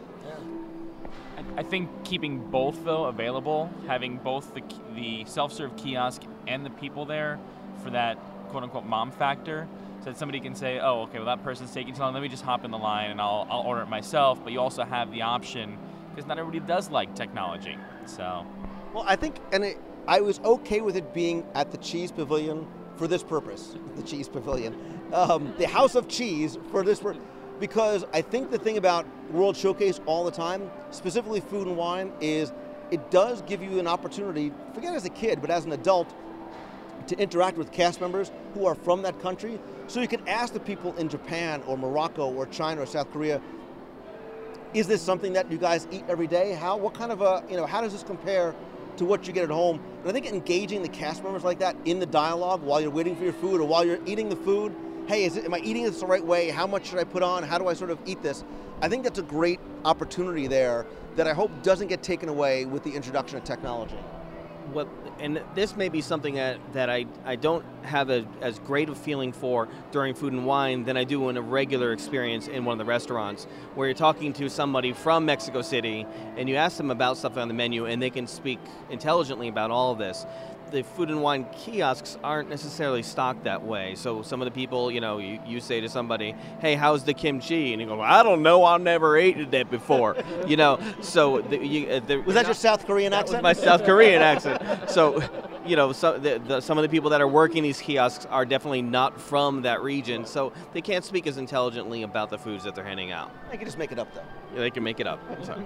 S9: I think keeping both, though, available, having both the the self-serve kiosk and the people there for that quote-unquote mom factor, so that somebody can say, oh, okay, well, that person's taking too long, let me just hop in the line and I'll, I'll order it myself, but you also have the option, because not everybody does like technology, so.
S6: Well, I think, and it, I was okay with it being at the Cheese Pavilion for this purpose, the Cheese Pavilion, um, the House of Cheese for this purpose. Because I think the thing about World Showcase all the time, specifically food and wine, is it does give you an opportunity, forget as a kid, but as an adult, to interact with cast members who are from that country. So you can ask the people in Japan or Morocco or China or South Korea, is this something that you guys eat every day? How, what kind of a, you know, how does this compare to what you get at home? And I think engaging the cast members like that in the dialogue while you're waiting for your food or while you're eating the food, hey, is it, am I eating this the right way? How much should I put on? How do I sort of eat this? I think that's a great opportunity there that I hope doesn't get taken away with the introduction of technology.
S7: What, and this may be something that, that I, I don't have a, as great a feeling for during Food and Wine than I do in a regular experience in one of the restaurants, where you're talking to somebody from Mexico City and you ask them about stuff on the menu and they can speak intelligently about all of this. The Food and Wine kiosks aren't necessarily stocked that way. So some of the people, you know, you, you say to somebody, hey, how's the kimchi? And you go, I don't know, I've never eaten that before. You know, so... The, you, uh, the,
S6: was that your South Korean
S7: that
S6: accent?
S7: Was my South Korean accent. So, you know, so the, the, some of the people that are working these kiosks are definitely not from that region, so they can't speak as intelligently about the foods that they're handing out.
S6: They can just make it up, though.
S7: Yeah, they can make it up.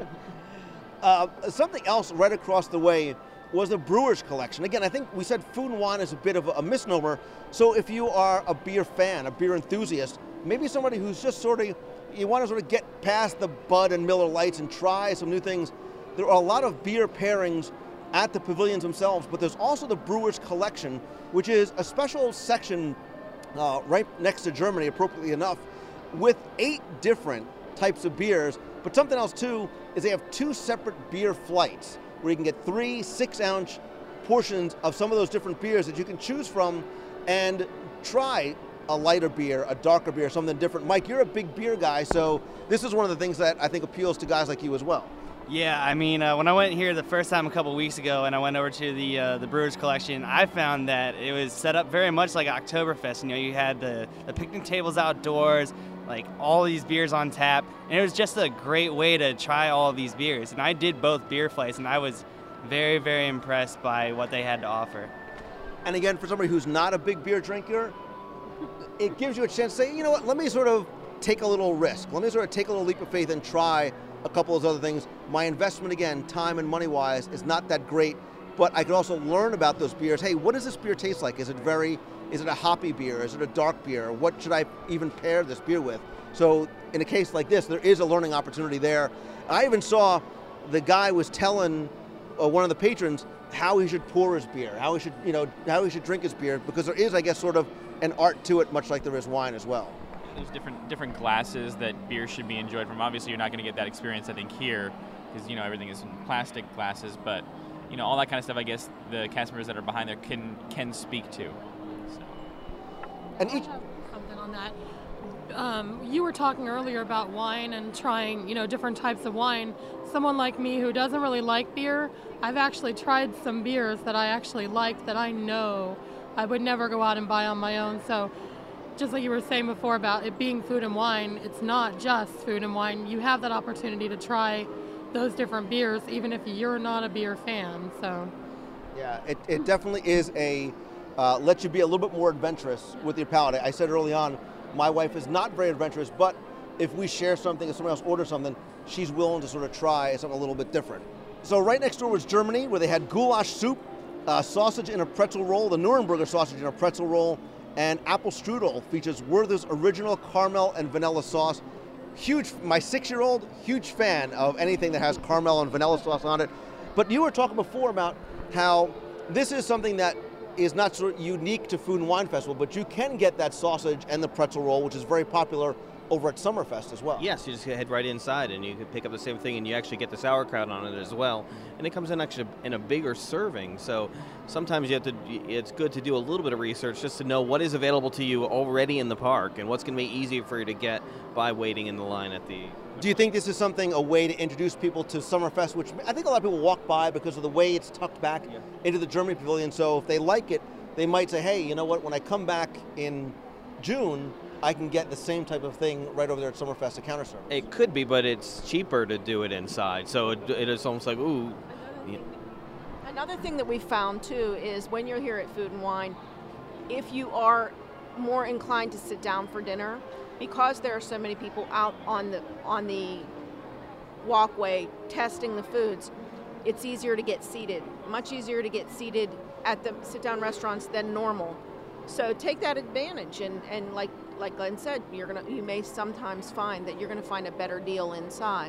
S6: uh, something else right across the way was the Brewers Collection. Again, I think we said food and wine is a bit of a misnomer, so if you are a beer fan, a beer enthusiast, maybe somebody who's just sort of, you want to sort of get past the Bud and Miller Lights and try some new things, there are a lot of beer pairings at the pavilions themselves, but there's also the Brewers Collection, which is a special section uh, right next to Germany, appropriately enough, with eight different types of beers. But something else too is they have two separate beer flights. where you can get three six-ounce portions of some of those different beers that you can choose from and try a lighter beer, a darker beer, something different. Mike, you're a big beer guy, so this is one of the things that I think appeals to guys like you as well.
S10: Yeah, I mean, uh, when I went here the first time a couple weeks ago and I went over to the uh, the Brewers Collection, I found that it was set up very much like Oktoberfest. You know, you had the, the picnic tables outdoors, like all these beers on tap, and it was just a great way to try all of these beers. And I did both beer flights, and I was very, very impressed by what they had to offer.
S6: And again, for somebody who's not a big beer drinker, it gives you a chance to say, you know what, let me sort of take a little risk. Let me sort of take a little leap of faith and try a couple of those other things. My investment, again, time and money-wise, is not that great, but I could also learn about those beers. Hey, what does this beer taste like? Is it very, is it a hoppy beer? Is it a dark beer? What should I even pair this beer with? So in a case like this, there is a learning opportunity there. I even saw the guy was telling uh, one of the patrons how he should pour his beer, how he should, you know, how he should drink his beer, because there is, I guess, sort of an art to it, much like there is wine as well.
S9: There's different different glasses that beer should be enjoyed from. Obviously, you're not going to get that experience, I think, here, because, you know, everything is in plastic glasses, but, you know, all that kind of stuff, I guess, the cast members that are behind there can can speak to. So.
S6: And each...
S8: I have something on that. Um, you were talking earlier about wine and trying, you know, different types of wine. Someone like me who doesn't really like beer, I've actually tried some beers that I actually liked that I know I would never go out and buy on my own. So just like you were saying before about it being food and wine, it's not just food and wine. You have that opportunity to try those different beers, even if you're not a beer fan. So
S6: yeah, it, it definitely is a, uh, lets you be a little bit more adventurous with your palate. I said early on, my wife is not very adventurous, but if we share something, if someone else orders something, she's willing to sort of try something a little bit different. So right next door was Germany, where they had goulash soup, uh, sausage in a pretzel roll, the Nuremberger sausage in a pretzel roll, and apple strudel features Werther's original caramel and vanilla sauce. Huge, my six-year-old, huge fan of anything that has caramel and vanilla sauce on it. But you were talking before about how this is something that is not sort of unique to Food and Wine Festival, but you can get that sausage and the pretzel roll, which is very popular over at Summerfest as well.
S7: Yes, you just head right inside and you can pick up the same thing, and you actually get the sauerkraut on it as well. And it comes in actually in a bigger serving, so sometimes you have to, it's good to do a little bit of research just to know what is available to you already in the park and what's going to be easier for you to get by waiting in the line at the...
S6: Do you think this is something, a way to introduce people to Summerfest, which I think a lot of people walk by because of the way it's tucked back yeah. into the Germany Pavilion, so if they like it, they might say, hey, you know what, when I come back in June, I can get the same type of thing right over there at Summerfest at counter service.
S7: It could be, but it's cheaper to do it inside, so it, it is almost like, ooh. Yeah.
S11: Another thing that we found, too, is when you're here at Food and Wine, if you are more inclined to sit down for dinner, because there are so many people out on the on the walkway testing the foods, it's easier to get seated, much easier to get seated at the sit-down restaurants than normal. So take that advantage, and, and like like Glenn said, you're gonna you may sometimes find that you're gonna find a better deal inside.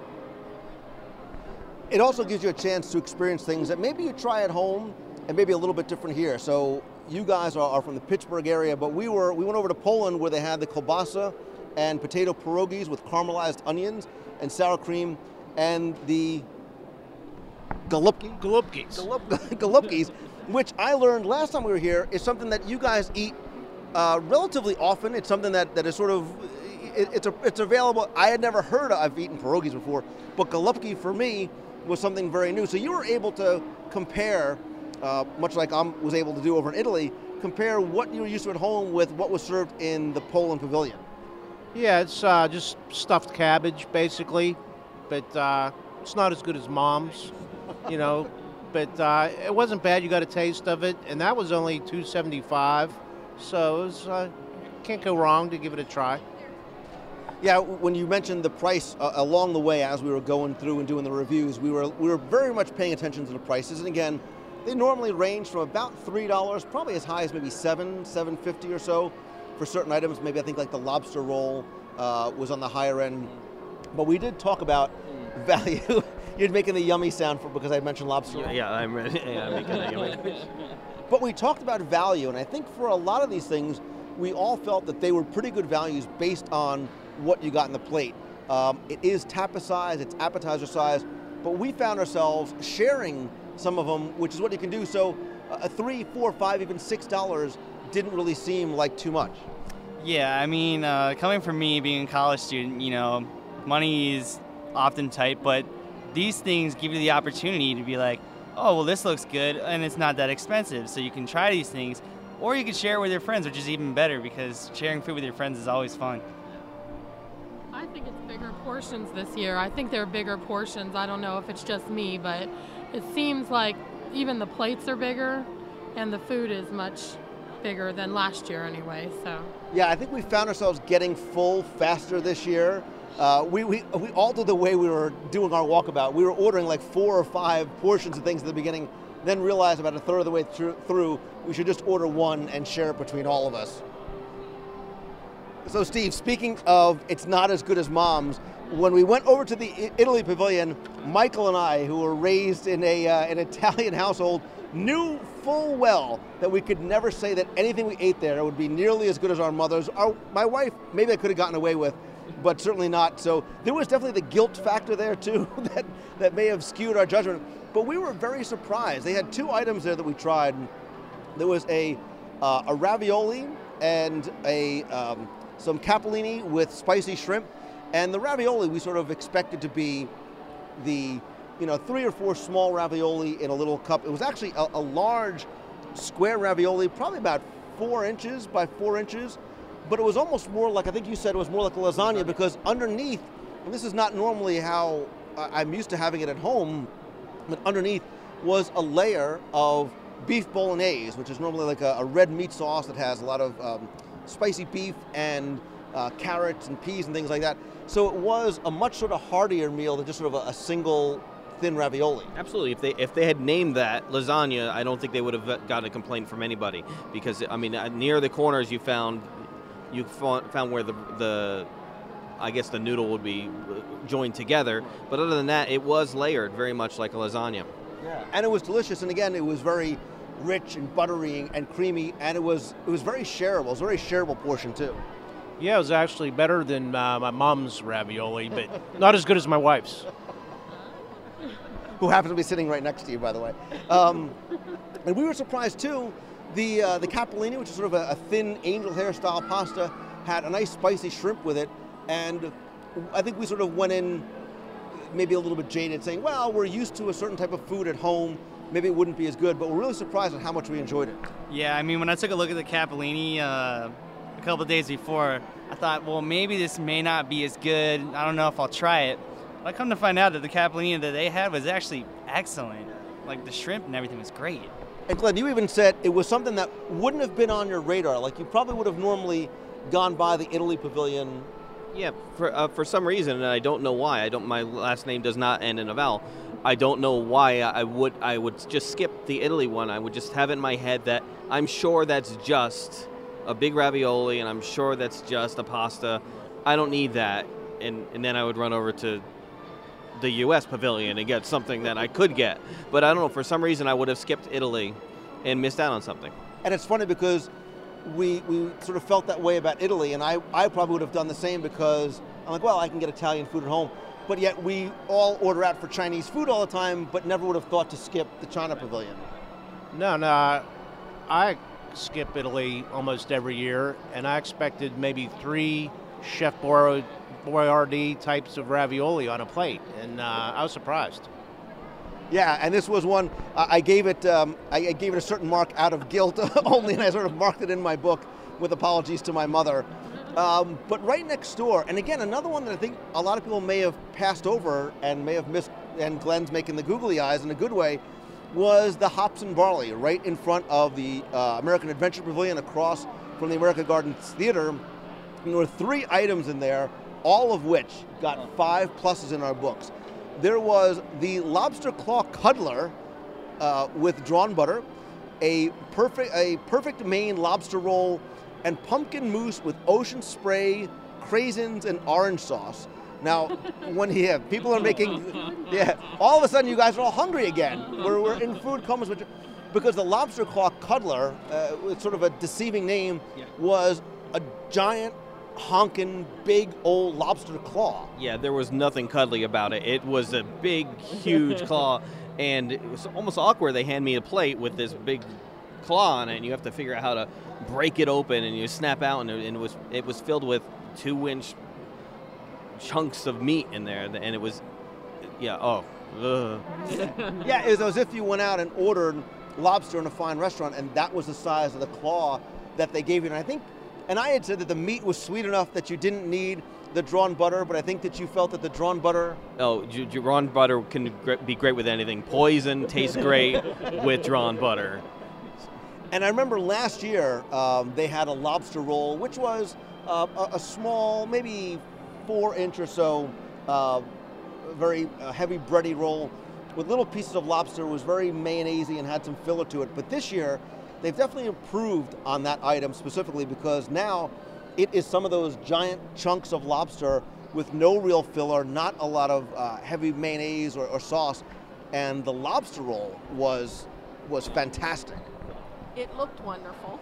S6: It also gives you a chance to experience things that maybe you try at home and maybe a little bit different here. So you guys are, are from the Pittsburgh area, but we were we went over to Poland where they had the kielbasa and potato pierogies with caramelized onions and sour cream, and the galupki,
S5: Galupkis.
S6: Galup, galupkis, which I learned last time we were here is something that you guys eat uh, relatively often. It's something that, that is sort of, it, it's a, it's available. I had never heard of, I've eaten pierogies before, but galupki for me was something very new. So you were able to compare, uh, much like I was able to do over in Italy, compare what you were used to at home with what was served in the Poland Pavilion.
S5: Yeah, it's uh, just stuffed cabbage, basically, but uh, it's not as good as Mom's, you know. But uh, it wasn't bad. You got a taste of it, and that was only two seventy-five. So it was, uh, can't go wrong to give it a try.
S6: Yeah, when you mentioned the price uh, along the way as we were going through and doing the reviews, we were we were very much paying attention to the prices. And again, they normally range from about three dollars, probably as high as maybe seven, seven fifty or so for certain items. Maybe I think like the lobster roll uh, was on the higher end. But we did talk about value. You're making the yummy sound for because I mentioned lobster roll.
S7: Yeah, yeah I'm ready. Yeah, I'm making that yummy.
S6: But we talked about value, and I think for a lot of these things, we all felt that they were pretty good values based on what you got in the plate. Um, it is tapas size, it's appetizer size, but we found ourselves sharing some of them, which is what you can do. So uh, a three, four, five, even six dollars didn't really seem like too much.
S10: Yeah, I mean, uh, coming from me being a college student, you know, money is often tight, but these things give you the opportunity to be like, oh, well, this looks good, and it's not that expensive, so you can try these things, or you can share it with your friends, which is even better, because sharing food with your friends is always fun.
S8: I think it's bigger portions this year. I think they're bigger portions. I don't know if it's just me, but it seems like even the plates are bigger, and the food is much bigger than last year anyway, so.
S6: Yeah, I think we found ourselves getting full faster this year. Uh, we, we, we altered the way we were doing our walkabout. We were ordering like four or five portions of things at the beginning, then realized about a third of the way through, through we should just order one and share it between all of us. So Steve, speaking of it's not as good as Mom's, when we went over to the Italy Pavilion, Michael and I, who were raised in a, uh, an Italian household, knew full well that we could never say that anything we ate there would be nearly as good as our mother's. Our, my wife, maybe I could have gotten away with, but certainly not. So there was definitely the guilt factor there too that, that may have skewed our judgment. But we were very surprised. They had two items there that we tried. There was a, uh, a ravioli and a, um, some capellini with spicy shrimp. And the ravioli we sort of expected to be the, you know, three or four small ravioli in a little cup. It was actually a, a large square ravioli, probably about four inches by four inches. But it was almost more like, I think you said it was more like a lasagna, because underneath, and this is not normally how I'm used to having it at home, but underneath was a layer of beef bolognese, which is normally like a, a red meat sauce that has a lot of um, spicy beef and uh, carrots and peas and things like that. So it was a much sort of heartier meal than just sort of a, a single thin ravioli.
S7: Absolutely. If they if they had named that lasagna, I don't think they would have gotten a complaint from anybody, because I mean, near the corners you found you found where the the I guess the noodle would be joined together, but other than that, it was layered very much like a lasagna.
S6: Yeah, and it was delicious, and again, it was very rich and buttery and creamy, and it was it was very shareable. It was a very shareable portion too.
S5: Yeah, it was actually better than uh, my mom's ravioli, but not as good as my wife's.
S6: Who happens to be sitting right next to you, by the way. Um, and we were surprised too. The uh, the capellini, which is sort of a, a thin angel hair style pasta, had a nice spicy shrimp with it, and I think we sort of went in maybe a little bit jaded, saying, well, we're used to a certain type of food at home, maybe it wouldn't be as good, but we're really surprised at how much we enjoyed it.
S10: Yeah, I mean, when I took a look at the capellini uh, a couple of days before, I thought, well, maybe this may not be as good. I don't know if I'll try it. But I come to find out that the capellini that they had was actually excellent. Like, the shrimp and everything was great.
S6: And Glenn, you even said it was something that wouldn't have been on your radar. Like, you probably would have normally gone by the Italy Pavilion.
S7: Yeah, for uh, for some reason, and I don't know why. I don't. My last name does not end in a vowel. I don't know why I would. I would just skip the Italy one. I would just have it in my head that I'm sure that's just a big ravioli, and I'm sure that's just a pasta. I don't need that, and and then I would run over to the U S Pavilion and get something that I could get. But I don't know. For some reason, I would have skipped Italy and missed out on something.
S6: And it's funny because we we sort of felt that way about Italy, and I, I probably would have done the same, because I'm like, well, I can get Italian food at home. But yet we all order out for Chinese food all the time, but never would have thought to skip the China Pavilion.
S5: No, no, I skip Italy almost every year, and I expected maybe three Chef Boyardee types of ravioli on a plate, and uh, I was surprised.
S6: Yeah, and this was one, uh, I gave it um, I gave it a certain mark out of guilt only, and I sort of marked it in my book with apologies to my mother. Um, but right next door, and again, another one that I think a lot of people may have passed over and may have missed, and Glenn's making the googly eyes in a good way, was the Hops and Barley, right in front of the uh, American Adventure Pavilion across from the American Gardens Theater. And there were three items in there, all of which got five pluses in our books. There was the lobster claw cuddler uh, with drawn butter, a perfect a perfect Maine lobster roll, and pumpkin mousse with ocean spray, craisins, and orange sauce. Now, when yeah, people are making, yeah, all of a sudden you guys are all hungry again. We're, we're in food comas, which, because the lobster claw cuddler, uh, with sort of a deceiving name, was a giant, honking, big old lobster claw.
S7: Yeah, there was nothing cuddly about it. It was a big, huge claw, And it was almost awkward. They hand me a plate with this big claw on it, and you have to figure out how to break it open, and you snap out, and it, and it was it was filled with two-inch chunks of meat in there, and it was, yeah, oh. Ugh.
S6: Yeah, it was as if you went out and ordered lobster in a fine restaurant, and that was the size of the claw that they gave you. And I think, and I had said that the meat was sweet enough that you didn't need the drawn butter, but I think that you felt that the drawn butter...
S7: Oh, j- j- drawn butter can gr- be great with anything. Poison tastes great with drawn butter.
S6: And I remember last year um, they had a lobster roll, which was uh, a, a small, maybe four-inch or so, uh, very uh, heavy bready roll with little pieces of lobster. It was very mayonnaise-y and had some filler to it. But this year, they've definitely improved on that item specifically, because now it is some of those giant chunks of lobster with no real filler, not a lot of uh, heavy mayonnaise or, or sauce, and the lobster roll was was fantastic.
S11: It looked wonderful.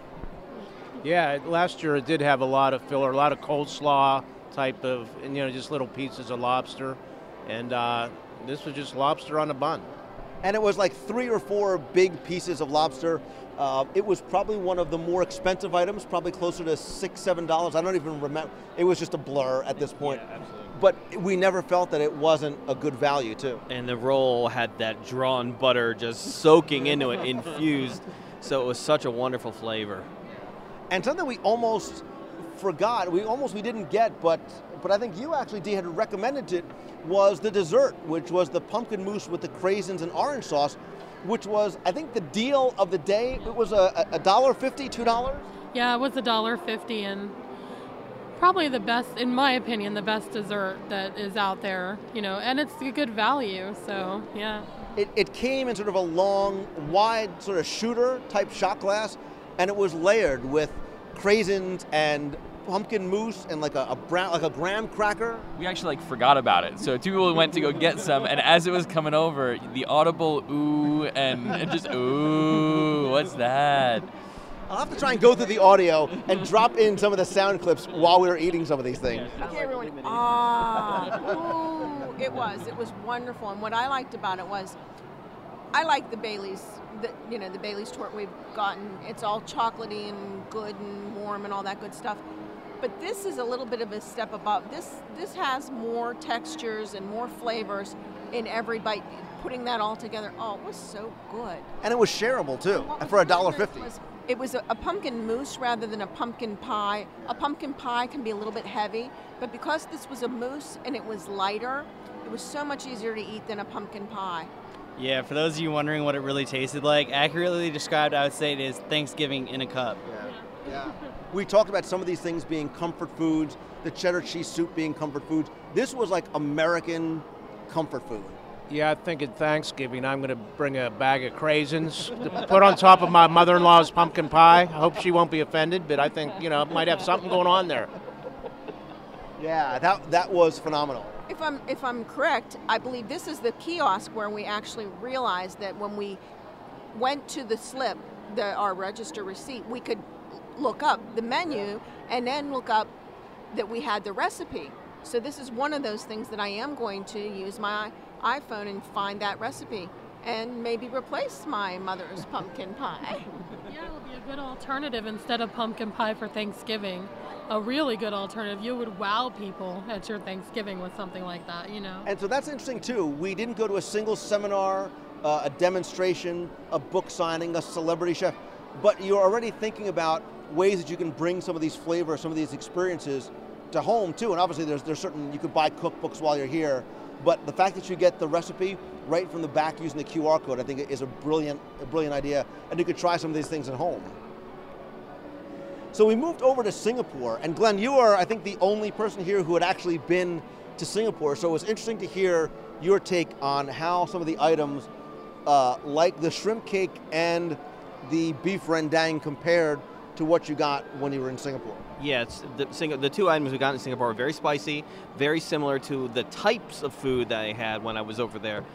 S5: Yeah, last year it did have a lot of filler, a lot of coleslaw type of, and you know, just little pieces of lobster, and uh, this was just lobster on a bun.
S6: And it was like three or four big pieces of lobster. Uh, it was probably one of the more expensive items, probably closer to six, seven dollars. I don't even remember. It was just a blur at this point.
S7: Yeah, absolutely.
S6: But we never felt that it wasn't a good value, too.
S7: And the roll had that drawn butter just soaking into it, infused. So it was such a wonderful flavor.
S6: And something we almost forgot, we almost we didn't get, but but I think you actually, Dee, had recommended it, was the dessert, which was the pumpkin mousse with the craisins and orange sauce, which was, I think, the deal of the day. It was a a dollar fifty, two dollars.
S8: Yeah, it was a dollar fifty, and probably the best, in my opinion, the best dessert that is out there. You know, and it's a good value. So yeah.
S6: It it came in sort of a long, wide sort of shooter type shot glass, and it was layered with craisins and pumpkin mousse and like a, a brown, like a graham cracker.
S9: We actually like forgot about it. So two people went to go get some, and as it was coming over, the audible ooh and, and just ooh, what's that?
S6: I'll have to try and go through the audio and drop in some of the sound clips while we were eating some of these things.
S11: Okay, everyone. Ah, ooh, it was. It was wonderful. And what I liked about it was, I like the Bailey's, the, you know, the Bailey's torte we've gotten. It's all chocolatey and good and warm and all that good stuff. But this is a little bit of a step above. This this has more textures and more flavors in every bite. Putting that all together, oh, it was so good.
S6: And it was shareable too, for a dollar fifty.
S11: It was a, a pumpkin mousse rather than a pumpkin pie. A pumpkin pie can be a little bit heavy, but because this was a mousse and it was lighter, it was so much easier to eat than a pumpkin pie.
S10: Yeah, for those of you wondering what it really tasted like, accurately described, I would say it is Thanksgiving in a cup.
S6: Yeah. Yeah. We talked about some of these things being comfort foods, the cheddar cheese soup being comfort foods. This was like American comfort food.
S5: Yeah, I think at Thanksgiving I'm going to bring a bag of craisins to put on top of my mother-in-law's pumpkin pie. I hope she won't be offended, but I think, you know, it might have something going on there.
S6: Yeah, that that was phenomenal.
S11: If I'm if I'm correct, I believe this is the kiosk where we actually realized that when we went to the slip, the, our register receipt, we could look up the menu and then look up that we had the recipe. So this is one of those things that I am going to use my iPhone and find that recipe and maybe replace my mother's pumpkin pie.
S8: Yeah, it'll be a good alternative instead of pumpkin pie for Thanksgiving. A really good alternative. You would wow people at your Thanksgiving with something like that, you know.
S6: And so that's interesting too. We didn't go to a single seminar, uh, a demonstration, a book signing, a celebrity chef, but you're already thinking about ways that you can bring some of these flavors, some of these experiences to home too. And obviously there's there's certain, you could buy cookbooks while you're here, but the fact that you get the recipe right from the back using the Q R code, I think is a brilliant, a brilliant idea. And you could try some of these things at home. So we moved over to Singapore, and Glenn, you are, I think, the only person here who had actually been to Singapore. So it was interesting to hear your take on how some of the items, uh, like the shrimp cake and the beef rendang, compared to what you got when you were in Singapore.
S7: Yeah, it's the, Sing- the two items we got in Singapore are very spicy, very similar to the types of food that I had when I was over there.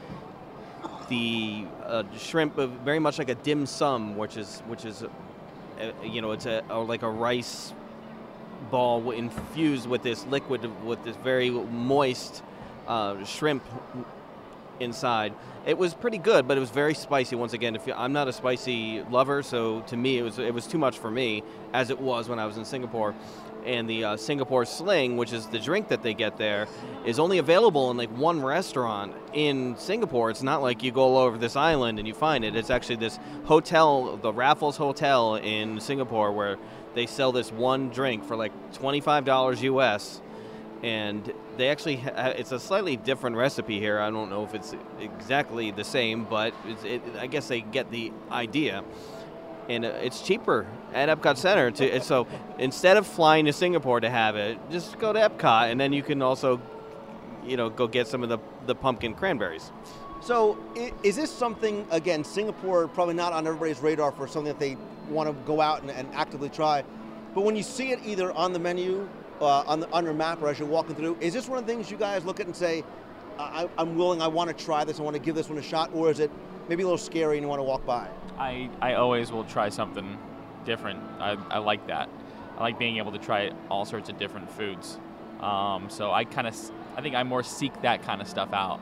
S7: The uh, shrimp, uh, very much like a dim sum, which is which is, uh, you know, it's a, a like a rice ball infused with this liquid, with this very moist uh, shrimp inside. It was pretty good, but it was very spicy. Once again, if you, I'm not a spicy lover, so to me it was it was too much for me, as it was when I was in Singapore. And the uh, Singapore Sling, which is the drink that they get there, is only available in like one restaurant in Singapore. It's not like you go all over this island and you find it. It's actually this hotel, the Raffles Hotel in Singapore, where they sell this one drink for like twenty-five dollars U S. And they actually, ha- it's a slightly different recipe here. I don't know if it's exactly the same, but it's, it, I guess they get the idea. And it's cheaper at Epcot Center. To, so instead of flying to Singapore to have it, just go to Epcot, and then you can also, you know, go get some of the, the pumpkin cranberries.
S6: So i- is this something, again, Singapore probably not on everybody's radar for something that they want to go out and, and actively try, but when you see it either on the menu, uh, on, the, on your map, or as you're walking through, is this one of the things you guys look at and say, I, I'm willing, I want to try this, I want to give this one a shot, or is it maybe a little scary and you want to walk by?
S9: I, I always will try something different. I, I like that. I like being able to try all sorts of different foods. Um, so I kind of, I think I more seek that kind of stuff out.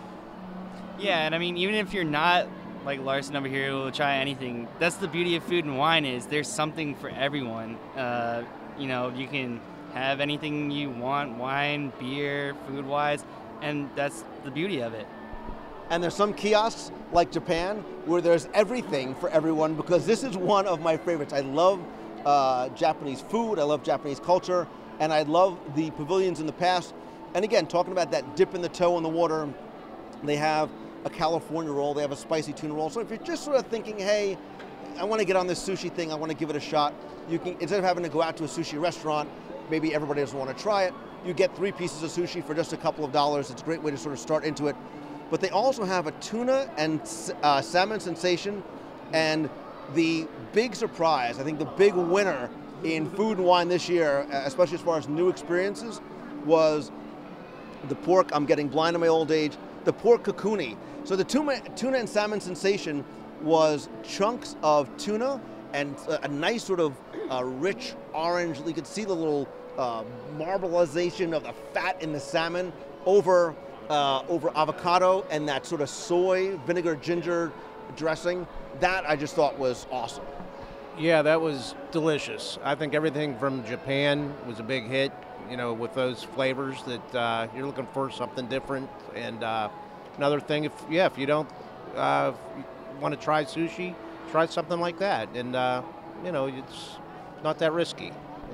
S10: Yeah, and I mean, even if you're not like Larson over here who will try anything, that's the beauty of food and wine is there's something for everyone. Uh, you know, you can have anything you want, wine, beer, food-wise, and that's the beauty of it.
S6: And there's some kiosks like Japan where there's everything for everyone, because this is one of my favorites. I love uh, Japanese food, I love Japanese culture, and I love the pavilions in the past. And again, talking about that dip in the toe in the water, they have a California roll, they have a spicy tuna roll. So if you're just sort of thinking, hey, I want to get on this sushi thing, I want to give it a shot, you can, instead of having to go out to a sushi restaurant, maybe everybody doesn't want to try it, you get three pieces of sushi for just a couple of dollars. It's a great way to sort of start into it. But they also have a tuna and uh, salmon sensation, and the big surprise, I think the big winner in food and wine this year, especially as far as new experiences, was the pork. I'm getting blind in my old age. The pork kakuni. So the tuna, tuna and salmon sensation was chunks of tuna and a, a nice sort of uh, rich orange. You could see the little uh, marbleization of the fat in the salmon over uh, over avocado and that sort of soy vinegar ginger dressing. That I just thought was awesome.
S5: Yeah, that was delicious. I think everything from Japan was a big hit, you know, with those flavors that uh, you're looking for something different. And uh, another thing, if yeah, if you don't uh, want to try sushi, try something like that. And, uh, you know, it's not that risky.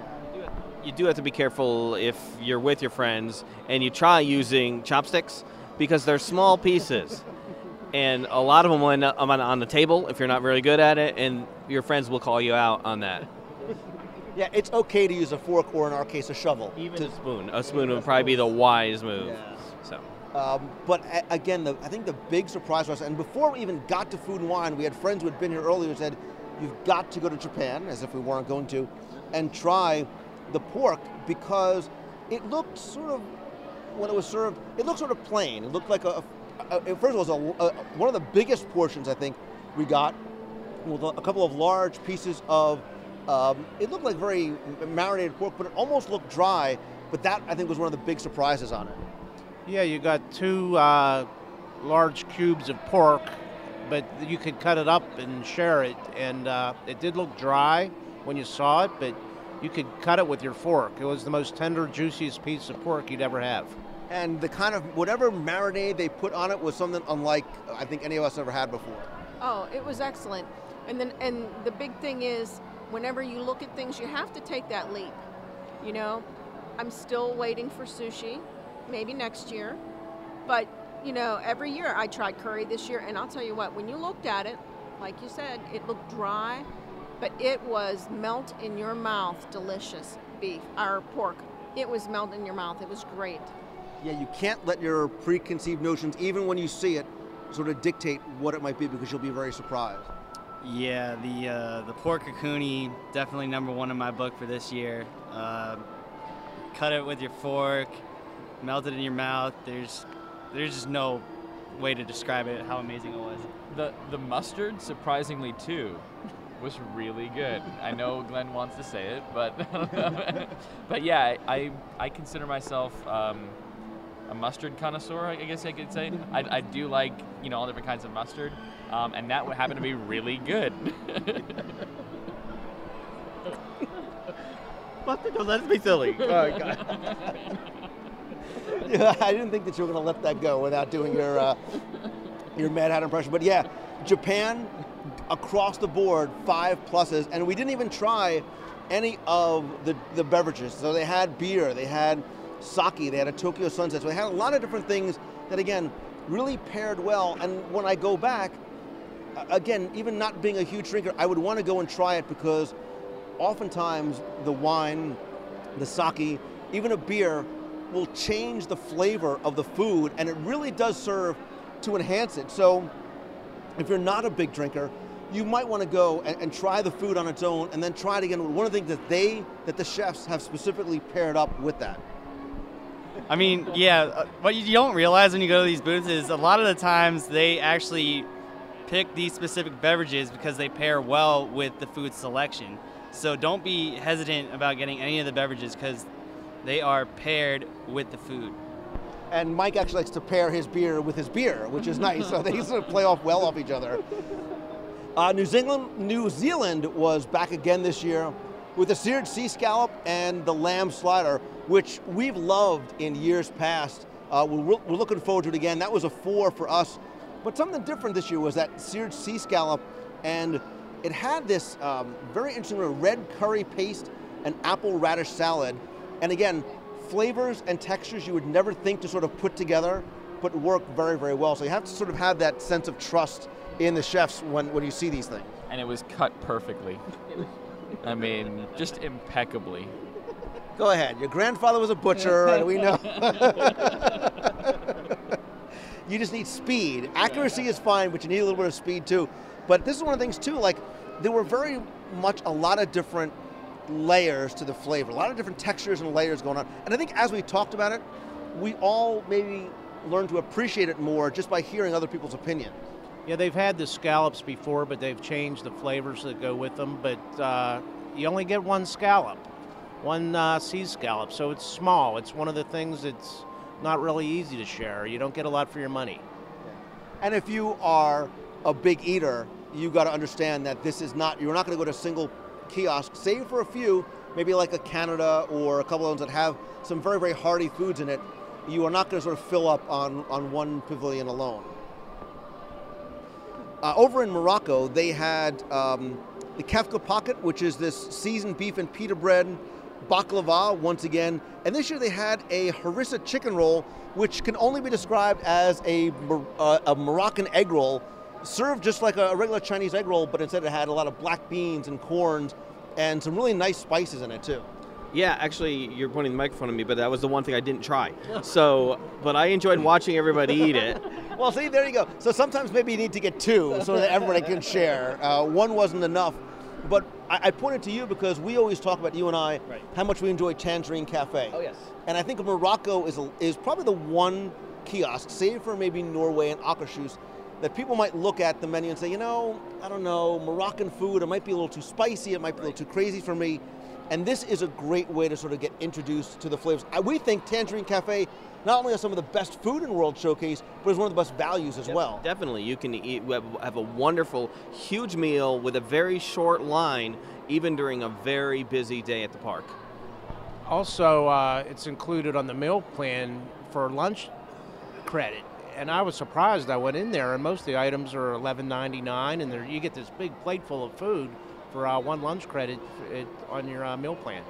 S7: You do have to be careful if you're with your friends and you try using chopsticks, because they're small pieces. And a lot of them will end up on, on the table if you're not very good at it, and your friends will call you out on that.
S6: Yeah, it's okay to use a fork or, in our case, a shovel.
S7: Even to, a spoon. A spoon would probably be the wise move.
S6: Yeah.
S7: So.
S6: Um, but a, again, the, I think the big surprise for us, and before we even got to food and wine, we had friends who had been here earlier who said, you've got to go to Japan, as if we weren't going to, and try the pork, because it looked sort of, when it was served, it looked sort of plain. It looked like a, a, a first of all, it was a, a, one of the biggest portions I think we got, with a, a couple of large pieces of, um, it looked like very marinated pork, but it almost looked dry, but that I think was one of the big surprises on it.
S5: Yeah, you got two uh, large cubes of pork, but you could cut it up and share it, and uh, it did look dry when you saw it, but you could cut it with your fork. It was the most tender, juiciest piece of pork you'd ever have.
S6: And the kind of, whatever marinade they put on it was something unlike I think any of us ever had before.
S11: Oh, it was excellent. And then, and the big thing is, whenever you look at things, you have to take that leap. You know, I'm still waiting for sushi, maybe next year. But, you know, every year I tried curry this year, and I'll tell you what, when you looked at it, like you said, it looked dry, but it was melt in your mouth, delicious beef, or pork. It was melt in your mouth. It was great.
S6: Yeah, you can't let your preconceived notions, even when you see it, sort of dictate what it might be, because you'll be very surprised.
S10: Yeah, the uh, the pork kakuni, definitely number one in my book for this year. Uh, cut it with your fork, melt it in your mouth. There's there's just no way to describe it, how amazing it was.
S9: The the mustard, surprisingly too, was really good. I know Glenn wants to say it, but but yeah, I I consider myself um, a mustard connoisseur, I guess I could say. I, I do like, you know, all different kinds of mustard, um, and that would happen to be really good.
S7: Mustard? Don't let me silly. Oh, God.
S6: Yeah, I didn't think that you were going to let that go without doing your uh, your Mad Hatter impression. But yeah, Japan, across the board, five pluses, and we didn't even try any of the, the beverages. So they had beer, they had sake, they had a Tokyo Sunset. So they had a lot of different things that, again, really paired well. And when I go back, again, even not being a huge drinker, I would want to go and try it because oftentimes the wine, the sake, even a beer will change the flavor of the food, and it really does serve to enhance it. So if you're not a big drinker, you might want to go and, and try the food on its own and then try it again. One of the things that they, that the chefs have specifically paired up with that.
S10: I mean, yeah, uh, what you don't realize when you go to these booths is a lot of the times they actually pick these specific beverages because they pair well with the food selection. So don't be hesitant about getting any of the beverages because they are paired with the food.
S6: And Mike actually likes to pair his beer with his beer, which is nice. So they sort of play off well off each other. Uh, New Zealand, New Zealand was back again this year with the seared sea scallop and the lamb slider, which we've loved in years past. Uh, we're, we're looking forward to it again. That was a four for us. But something different this year was that seared sea scallop, and it had this um, very interesting red curry paste and apple radish salad. And again, flavors and textures you would never think to sort of put together, but work very, very well. So you have to sort of have that sense of trust in the chefs when, when you see these things.
S9: And it was cut perfectly. I mean, just impeccably.
S6: Go ahead. Your grandfather was a butcher, and we know. You just need speed. Accuracy is fine, but you need a little bit of speed too. But this is one of the things too, like there were very much a lot of different layers to the flavor, a lot of different textures and layers going on. And I think as we talked about it, we all maybe learned to appreciate it more just by hearing other people's opinions.
S5: Yeah, they've had the scallops before, but they've changed the flavors that go with them. But uh, you only get one scallop, one uh, sea scallop, so it's small. It's one of the things that's not really easy to share. You don't get a lot for your money.
S6: And if you are a big eater, you got to understand that this is not, you're not going to go to a single kiosk, save for a few, maybe like a Canada or a couple of ones that have some very, very hearty foods in it. You are not going to sort of fill up on, on one pavilion alone. Uh, over in Morocco, they had um, the Kefka Pocket, which is this seasoned beef and pita bread, baklava once again, and this year they had a harissa chicken roll, which can only be described as a, uh, a Moroccan egg roll, served just like a regular Chinese egg roll, but instead it had a lot of black beans and corns and some really nice spices in it too.
S7: Yeah, actually, you're pointing the microphone at me, but that was the one thing I didn't try. So, but I enjoyed watching everybody eat it.
S6: Well, see, there you go. So sometimes maybe you need to get two so that everybody can share. Uh, one wasn't enough. But I, I pointed to you because we always talk about, you and I, right, how much we enjoy Tangerine Cafe.
S7: Oh, yes.
S6: And I think Morocco is, a, is probably the one kiosk, save for maybe Norway and Akershus, that people might look at the menu and say, you know, I don't know, Moroccan food, it might be a little too spicy, it might be a little too crazy for me. And this is a great way to sort of get introduced to the flavors. We think Tangerine Cafe not only has some of the best food in World Showcase, but is one of the best values as
S7: Def-
S6: well.
S7: Definitely. You can eat, have a wonderful, huge meal with a very short line, even during a very busy day at the park.
S5: Also, uh, it's included on the meal plan for lunch credit. And I was surprised. I went in there, and most of the items are eleven ninety-nine, and there, you get this big plate full of food for uh, one lunch credit it, on your uh, meal plan.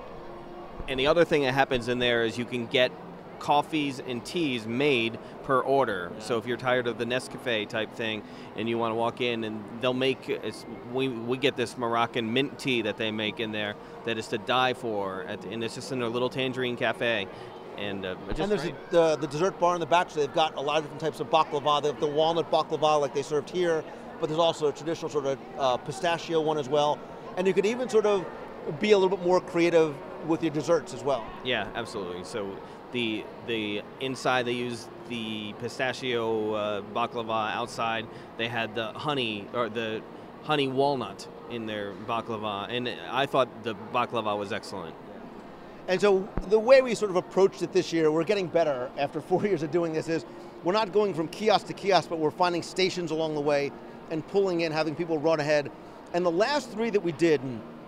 S7: And the other thing that happens in there is you can get coffees and teas made per order. So if you're tired of the Nescafe type thing and you want to walk in, and they'll make, it's, we we get this Moroccan mint tea that they make in there that is to die for, at, and it's just in their little Tangerine Cafe. And, uh, just
S6: and there's a, the, the dessert bar in the back, so they've got a lot of different types of baklava. They have the walnut baklava like they served here, but there's also a traditional sort of uh, pistachio one as well. And you could even sort of be a little bit more creative with your desserts as well.
S7: Yeah, absolutely. So the the inside they use the pistachio uh, baklava. Outside they had the honey or the honey walnut in their baklava, and I thought the baklava was excellent.
S6: And so the way we sort of approached it this year, we're getting better after four years of doing this, is we're not going from kiosk to kiosk, but we're finding stations along the way and pulling in, having people run ahead. And the last three that we did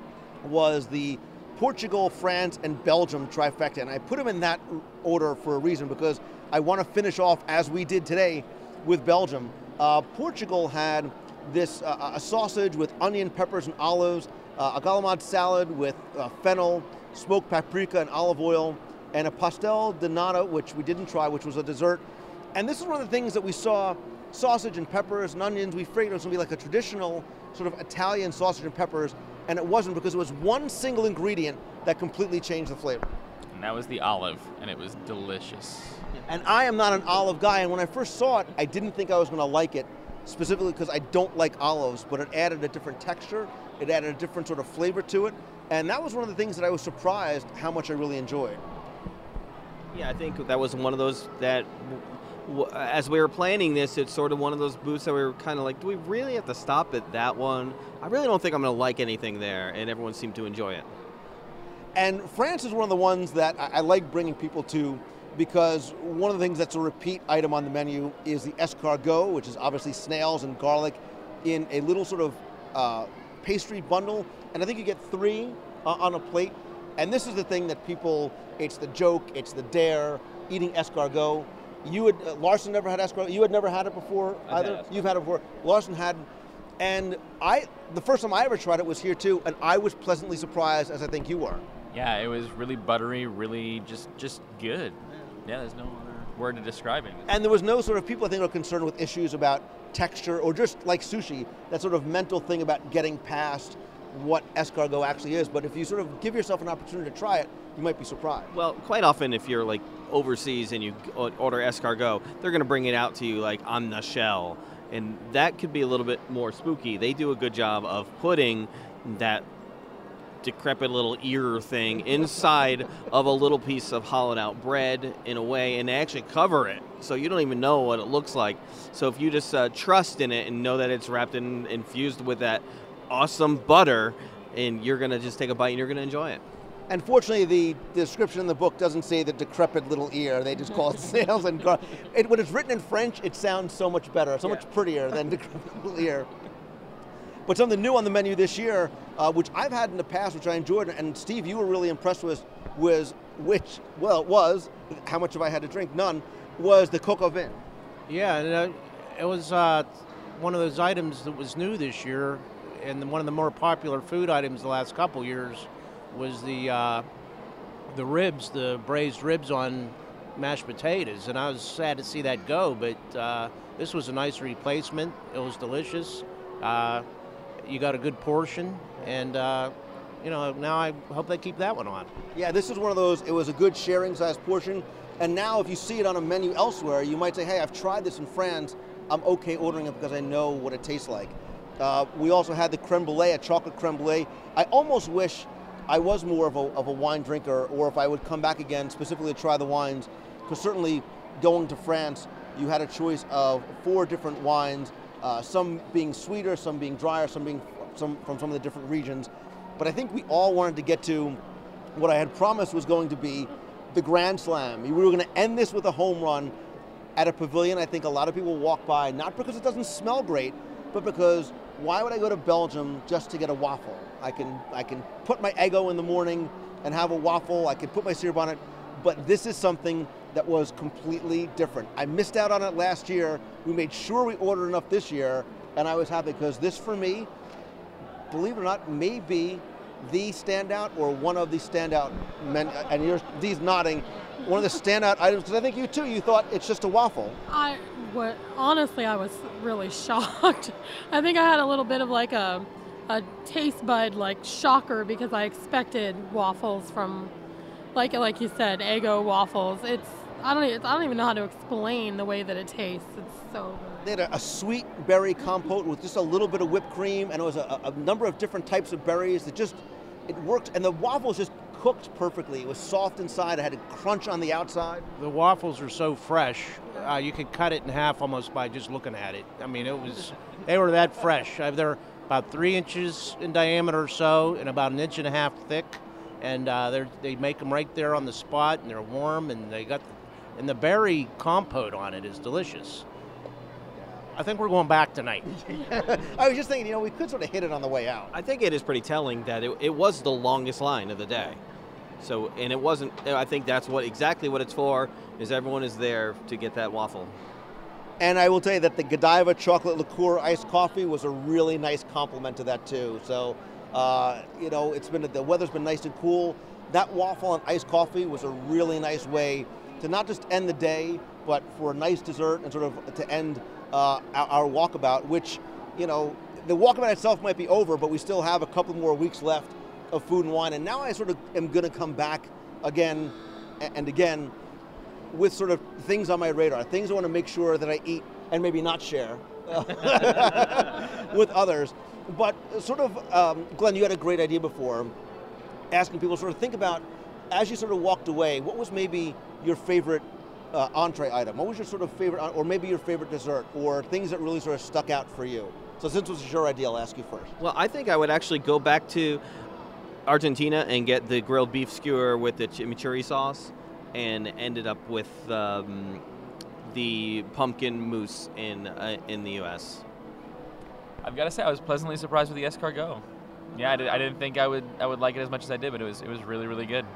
S6: was the Portugal, France, and Belgium trifecta. And I put them in that order for a reason, because I want to finish off, as we did today, with Belgium. Uh, Portugal had this uh, a sausage with onion, peppers, and olives, uh, a galamad salad with uh, fennel, smoked paprika, and olive oil, and a pastel de nata, which we didn't try, which was a dessert. And this is one of the things that we saw, sausage and peppers and onions. We figured it was going to be like a traditional sort of Italian sausage and peppers, and it wasn't, because it was one single ingredient that completely changed the flavor.
S9: And that was the olive, and it was delicious.
S6: And I am not an olive guy, and when I first saw it, I didn't think I was going to like it, specifically because I don't like olives, but it added a different texture, it added a different sort of flavor to it, and that was one of the things that I was surprised how much I really enjoyed.
S7: Yeah, I think that was one of those that, w- as we were planning this, it's sort of one of those booths that we were kind of like, do we really have to stop at that one? I really don't think I'm going to like anything there, and everyone seemed to enjoy it.
S6: And France is one of the ones that I, I like bringing people to, because one of the things that's a repeat item on the menu is the escargot, which is obviously snails and garlic in a little sort of uh, pastry bundle. And I think you get three uh, on a plate. And this is the thing that people, it's the joke, it's the dare, eating escargot. You had, uh, Larson never had escargot. You had never had it before
S7: I've
S6: either?
S7: had
S6: You've had it before. Larson had. And I, the first time I ever tried it was here too, and I was pleasantly surprised, as I think you were.
S9: Yeah, it was really buttery, really just just good. Yeah, there's no other word to describe it.
S6: And there was no sort of, people I think are concerned with issues about texture, or just like sushi, that sort of mental thing about getting past what escargot actually is. But if you sort of give yourself an opportunity to try it, you might be surprised.
S7: Well, quite often if you're like overseas and you order escargot, they're going to bring it out to you like on the shell. And that could be a little bit more spooky. They do a good job of putting that decrepit little ear thing inside of a little piece of hollowed out bread in a way, and they actually cover it so you don't even know what it looks like. So if you just uh, trust in it and know that it's wrapped in, infused with that awesome butter, and you're going to just take a bite and you're going to enjoy it.
S6: And fortunately, the description in the book doesn't say the decrepit little ear. They just call it snails and garlic. It, when it's written in French, it sounds so much better, so yeah. much prettier than decrepit little ear. But something new on the menu this year, uh, which I've had in the past, which I enjoyed, and Steve, you were really impressed with, was, which, well, it was, how much have I had to drink? None, was the coq au vin.
S5: Yeah, and, uh, it was uh, one of those items that was new this year, and one of the more popular food items the last couple years was the uh, the ribs, the braised ribs on mashed potatoes, and I was sad to see that go, but uh, this was a nice replacement. It was delicious. Uh, you got a good portion, and uh, you know, now I hope they keep that one on.
S6: Yeah, this is one of those, it was a good sharing size portion, and now if you see it on a menu elsewhere, you might say, hey, I've tried this in France, I'm okay ordering it because I know what it tastes like. Uh, we also had the creme brulee, a chocolate creme brulee. I almost wish I was more of a, of a wine drinker, or if I would come back again specifically to try the wines, because certainly going to France, you had a choice of four different wines, uh, some being sweeter, some being drier, some being some from some of the different regions. But I think we all wanted to get to what I had promised was going to be the Grand Slam. We were going to end this with a home run at a pavilion. I think a lot of people walk by, not because it doesn't smell great, but because why would I go to Belgium just to get a waffle? I can I can put my Eggo in the morning and have a waffle. I can put my syrup on it, but this is something that was completely different. I missed out on it last year. We made sure we ordered enough this year, and I was happy because this, for me, believe it or not, may be the standout or one of the standout men. And you're these nodding, one of the standout items, because I think you too. You thought it's just a waffle.
S8: I what honestly I was really shocked. I think I had a little bit of like a a taste bud like shocker because I expected waffles from, like like you said, Eggo waffles. It's I don't even, I don't even know how to explain the way that it tastes. It's so good.
S6: They had a, a sweet berry compote with just a little bit of whipped cream, and it was a, a number of different types of berries that just, it worked, and the waffles just cooked perfectly. It was soft inside, it had a crunch on the outside.
S5: The waffles are so fresh, uh, you could cut it in half almost by just looking at it. I mean, it was, they were that fresh. Uh, They're about three inches in diameter or so, and about an inch and a half thick. and uh, they're- they make them right there on the spot, and they're warm, and they got, the, and the berry compote on it is delicious. I think we're going back tonight.
S6: I was just thinking, you know, we could sort of hit it on the way out.
S7: I think it is pretty telling that it, it was the longest line of the day. So, and it wasn't, I think that's what exactly what it's for, is everyone is there to get that waffle.
S6: And I will tell you that the Godiva chocolate liqueur iced coffee was a really nice compliment to that too. So, uh, you know, it's been, the weather's been nice and cool. That waffle and iced coffee was a really nice way to not just end the day, but for a nice dessert and sort of to end uh, our, our walkabout, which, you know, the walkabout itself might be over, but we still have a couple more weeks left of Food and Wine. And now I sort of am going to come back again and again with sort of things on my radar, things I want to make sure that I eat and maybe not share with others. But sort of, um, Glenn, you had a great idea before, asking people to sort of think about, as you sort of walked away, what was maybe your favorite uh, entree item? What was your sort of favorite, or maybe your favorite dessert, or things that really sort of stuck out for you? So since this was your idea, I'll ask you first.
S7: Well, I think I would actually go back to Argentina and get the grilled beef skewer with the chimichurri sauce, and ended up with um, the pumpkin mousse in uh, in the U S.
S9: I've got to say, I was pleasantly surprised with the escargot. Yeah, I, did, I didn't think I would I would like it as much as I did, but it was it was really really good.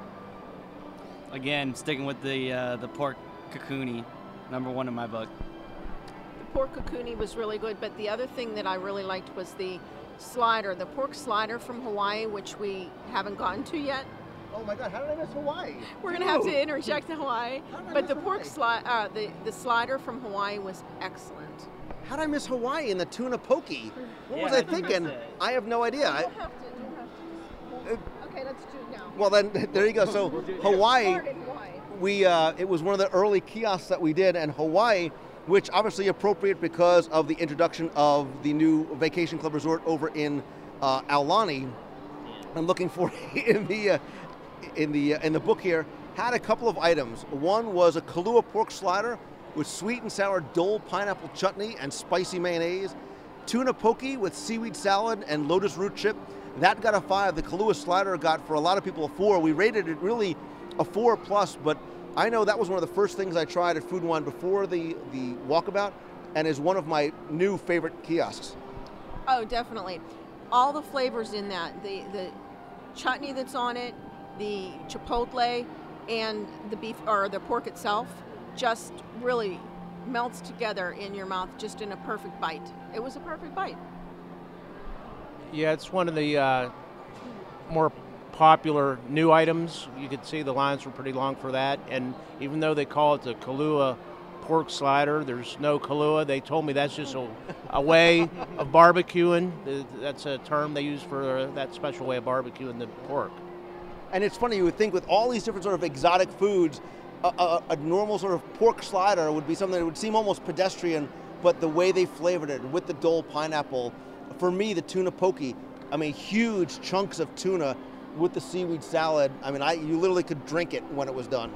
S10: Again, sticking with the uh, the pork kakuni, number one in my book.
S11: The pork kakuni was really good, but the other thing that I really liked was the slider, the pork slider from Hawaii, which we haven't gotten to yet.
S6: Oh my God, how did I miss Hawaii?
S11: We're gonna have to interject Hawaii, but the pork sli- uh, the the slider from Hawaii was excellent.
S6: How did I miss Hawaii and the tuna poke? What
S10: Yeah,
S6: was
S10: I
S6: I
S10: think
S6: thinking?
S10: that's it.
S6: I have no idea. I,
S11: Don't have to, don't have to. Okay, let's do it now.
S6: well, then there you go. So Hawaii,
S11: Start in Hawaii.
S6: we uh, it was one of the early kiosks that we did, and Hawaii, which obviously appropriate because of the introduction of the new Vacation Club Resort over in uh, Aulani. I'm looking for in the uh, in the uh, in the book here, had a couple of items. One was a Kahlua pork slider with sweet and sour Dole pineapple chutney and spicy mayonnaise, tuna poke with seaweed salad and lotus root chip. That got a five. The Kahlua slider got, for a lot of people, a four. We rated it really a four plus, but I know that was one of the first things I tried at Food and Wine before the, the walkabout, and is one of my new favorite kiosks.
S11: Oh, definitely. All the flavors in that, the the chutney that's on it, the chipotle, and the beef or the pork itself, just really melts together in your mouth, just in a perfect bite. It was a perfect bite.
S5: Yeah, it's one of the uh, more popular new items. You could see the lines were pretty long for that. And even though they call it the Kahlua pork slider, there's no Kahlua. They told me that's just a, a way of barbecuing. That's a term they use for that special way of barbecuing the pork.
S6: And it's funny, you would think with all these different sort of exotic foods, a, a, a normal sort of pork slider would be something that would seem almost pedestrian, but the way they flavored it with the Dole pineapple, for me, the tuna poke, I mean, huge chunks of tuna with the seaweed salad. I mean, I you literally could drink it when it was done.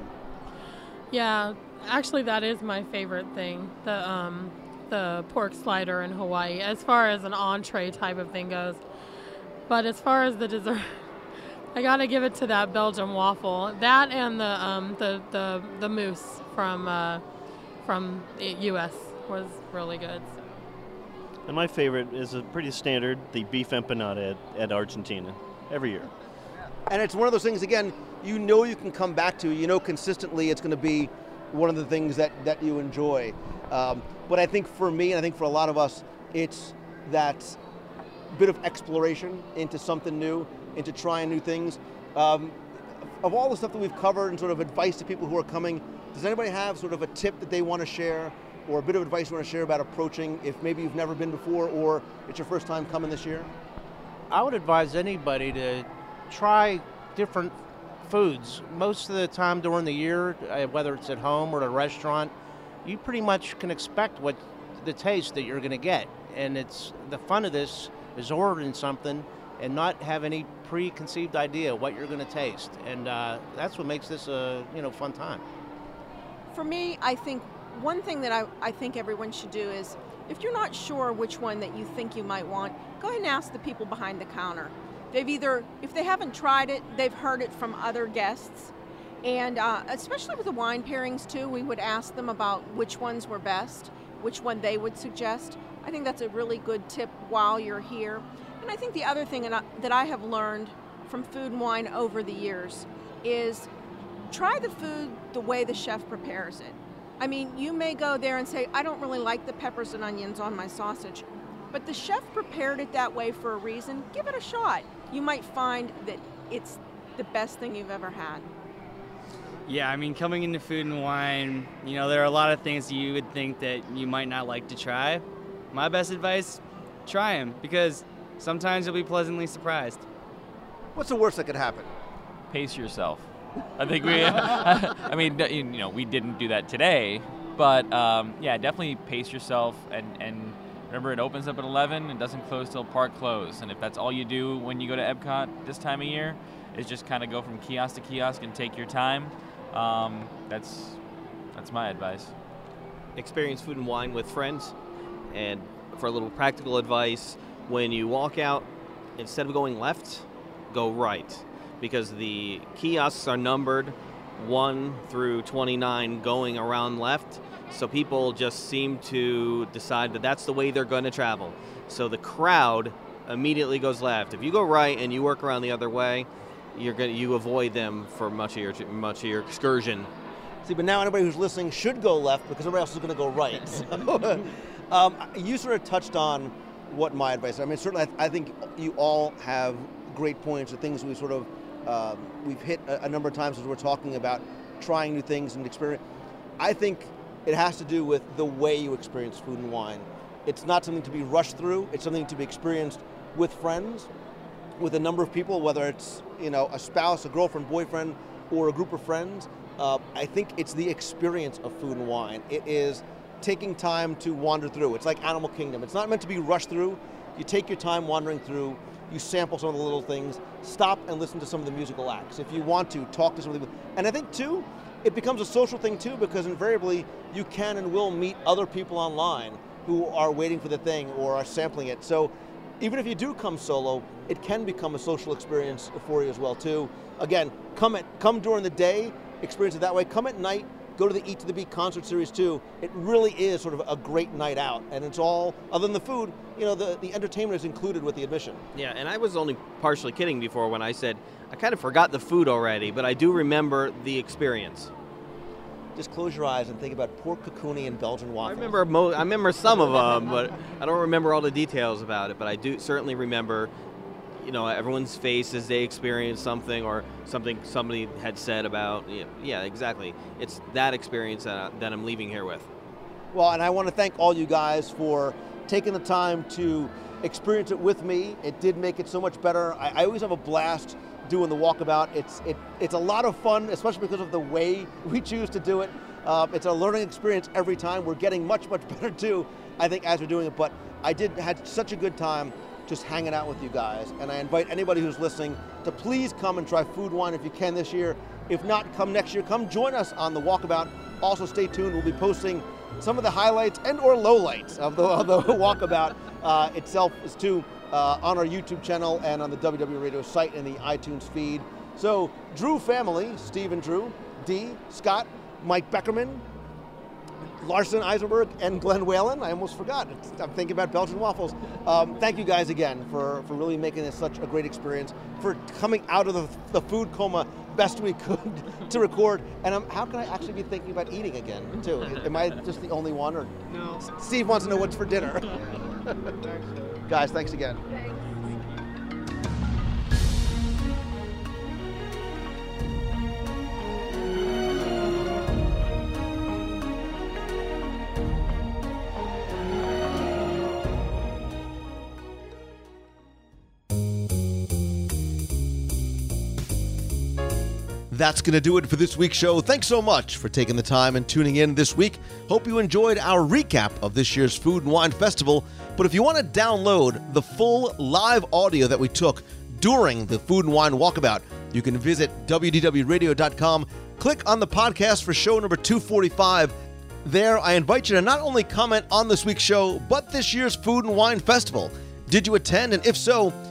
S8: Yeah, actually, that is my favorite thing, the um, the pork slider in Hawaii, as far as an entree type of thing goes. But as far as the dessert, I gotta give it to that Belgian waffle. That and the um, the, the the mousse from uh, from the U S was really good.
S12: And my favorite is a pretty standard, the beef empanada at, at Argentina, every year.
S6: And it's one of those things, again, you know you can come back to, you know consistently it's going to be one of the things that, that you enjoy. Um, but I think for me, and I think for a lot of us, it's that bit of exploration into something new, into trying new things. Um, of all the stuff that we've covered and sort of advice to people who are coming, does anybody have sort of a tip that they want to share, or a bit of advice you want to share about approaching if maybe you've never been before or it's your first time coming this year?
S5: I would advise anybody to try different foods. Most of the time during the year, uh, whether it's at home or at a restaurant, you pretty much can expect what the taste that you're going to get. And it's the fun of this is ordering something and not have any preconceived idea what you're going to taste. And uh, that's what makes this a you know fun time.
S11: For me, I think one thing that I, I think everyone should do is, if you're not sure which one that you think you might want, go ahead and ask the people behind the counter. they've either, if they haven't tried it, they've heard it from other guests. And uh, especially with the wine pairings too, we would ask them about which ones were best, which one they would suggest. I think that's a really good tip while you're here. And I think the other thing that I have learned from Food and Wine over the years is try the food the way the chef prepares it. I mean, you may go there and say, I don't really like the peppers and onions on my sausage, but the chef prepared it that way for a reason. Give it a shot. You might find that it's the best thing you've ever had.
S10: Yeah, I mean, coming into Food and Wine, you know, there are a lot of things you would think that you might not like to try. My best advice, try them, because sometimes you'll be pleasantly surprised.
S6: What's the worst that could happen?
S9: Pace yourself. I think we, I mean, you know, we didn't do that today, but um, yeah, definitely pace yourself. And, and remember, it opens up at eleven and doesn't close till park close. And if that's all you do when you go to Epcot this time of year, is just kind of go from kiosk to kiosk and take your time. Um, that's that's my advice.
S7: Experience Food and Wine with friends. And for a little practical advice, when you walk out, instead of going left, go right. Because the kiosks are numbered one through twenty-nine going around left. So people just seem to decide that that's the way they're going to travel. So the crowd immediately goes left. If you go right and you work around the other way, you're going you avoid them for much of your much of your excursion.
S6: See, but now anybody who's listening should go left because everybody else is going to go right. So, um, you sort of touched on what my advice is. I mean, certainly I, I think you all have great points, the things we sort of um, we've hit a, a number of times as we're talking about trying new things and experience. I think it has to do with the way you experience Food and Wine. It's not something to be rushed through. It's something to be experienced with friends, with a number of people, whether it's, you know, a spouse, a girlfriend, boyfriend, or a group of friends. Uh, I think it's the experience of Food and Wine. It is taking time to wander through. It's like Animal Kingdom. It's not meant to be rushed through. You take your time wandering through. You sample some of the little things. Stop and listen to some of the musical acts. If you want to, talk to some of the people. And I think, too, it becomes a social thing, too, because invariably you can and will meet other people online who are waiting for the thing or are sampling it. So even if you do come solo, it can become a social experience for you as well, too. Again, come at come during the day, experience it that way. Come at night, go to the Eat to the Beat concert series, too. It really is sort of a great night out, and it's all, other than the food, you know, the, the entertainment is included with the admission.
S7: Yeah, and I was only partially kidding before when I said I kind of forgot the food already, but I do remember the experience.
S6: Just close your eyes and think about pork cacuni and Belgian waffles.
S7: I remember mo- I remember some of them, but I don't remember all the details about it. But I do certainly remember, you know, everyone's face as they experienced something or something somebody had said about. You know, yeah, exactly. It's that experience that, that I'm leaving here with.
S6: Well, and I want to thank all you guys for taking the time to experience it with me. It did make it so much better. I, I always have a blast doing the walkabout. It's it it's a lot of fun, especially because of the way we choose to do it. Uh, it's a learning experience every time. We're getting much, much better too, I think, as we're doing it. But I did had such a good time just hanging out with you guys. And I invite anybody who's listening to please come and try Food and Wine if you can this year. If not, come next year. Come join us on the walkabout. Also, stay tuned. We'll be posting some of the highlights and or lowlights of the, of the walkabout uh, itself is too. Uh, on our YouTube channel and on the W W Radio site and the iTunes feed. So, Drew family, Steve and Drew, Dee, Scott, Mike Beckerman, Larson Eisenberg, and Glenn Whalen. I almost forgot. It's, I'm thinking about Belgian waffles. Um, thank you guys again for, for really making this such a great experience, for coming out of the, the food coma best we could to record. And um, how can I actually be thinking about eating again, too? Am I just the only one? Or
S10: No.
S6: Steve wants to know what's for dinner. Guys, thanks again.
S11: Thanks.
S6: That's going to do it for this week's show. Thanks so much for taking the time and tuning in this week. Hope you enjoyed our recap of this year's Food and Wine Festival. But if you want to download the full live audio that we took during the Food and Wine Walkabout, you can visit W D W radio dot com, click on the podcast for show number two forty-five. There, I invite you to not only comment on this week's show, but this year's Food and Wine Festival. Did you attend? And if so,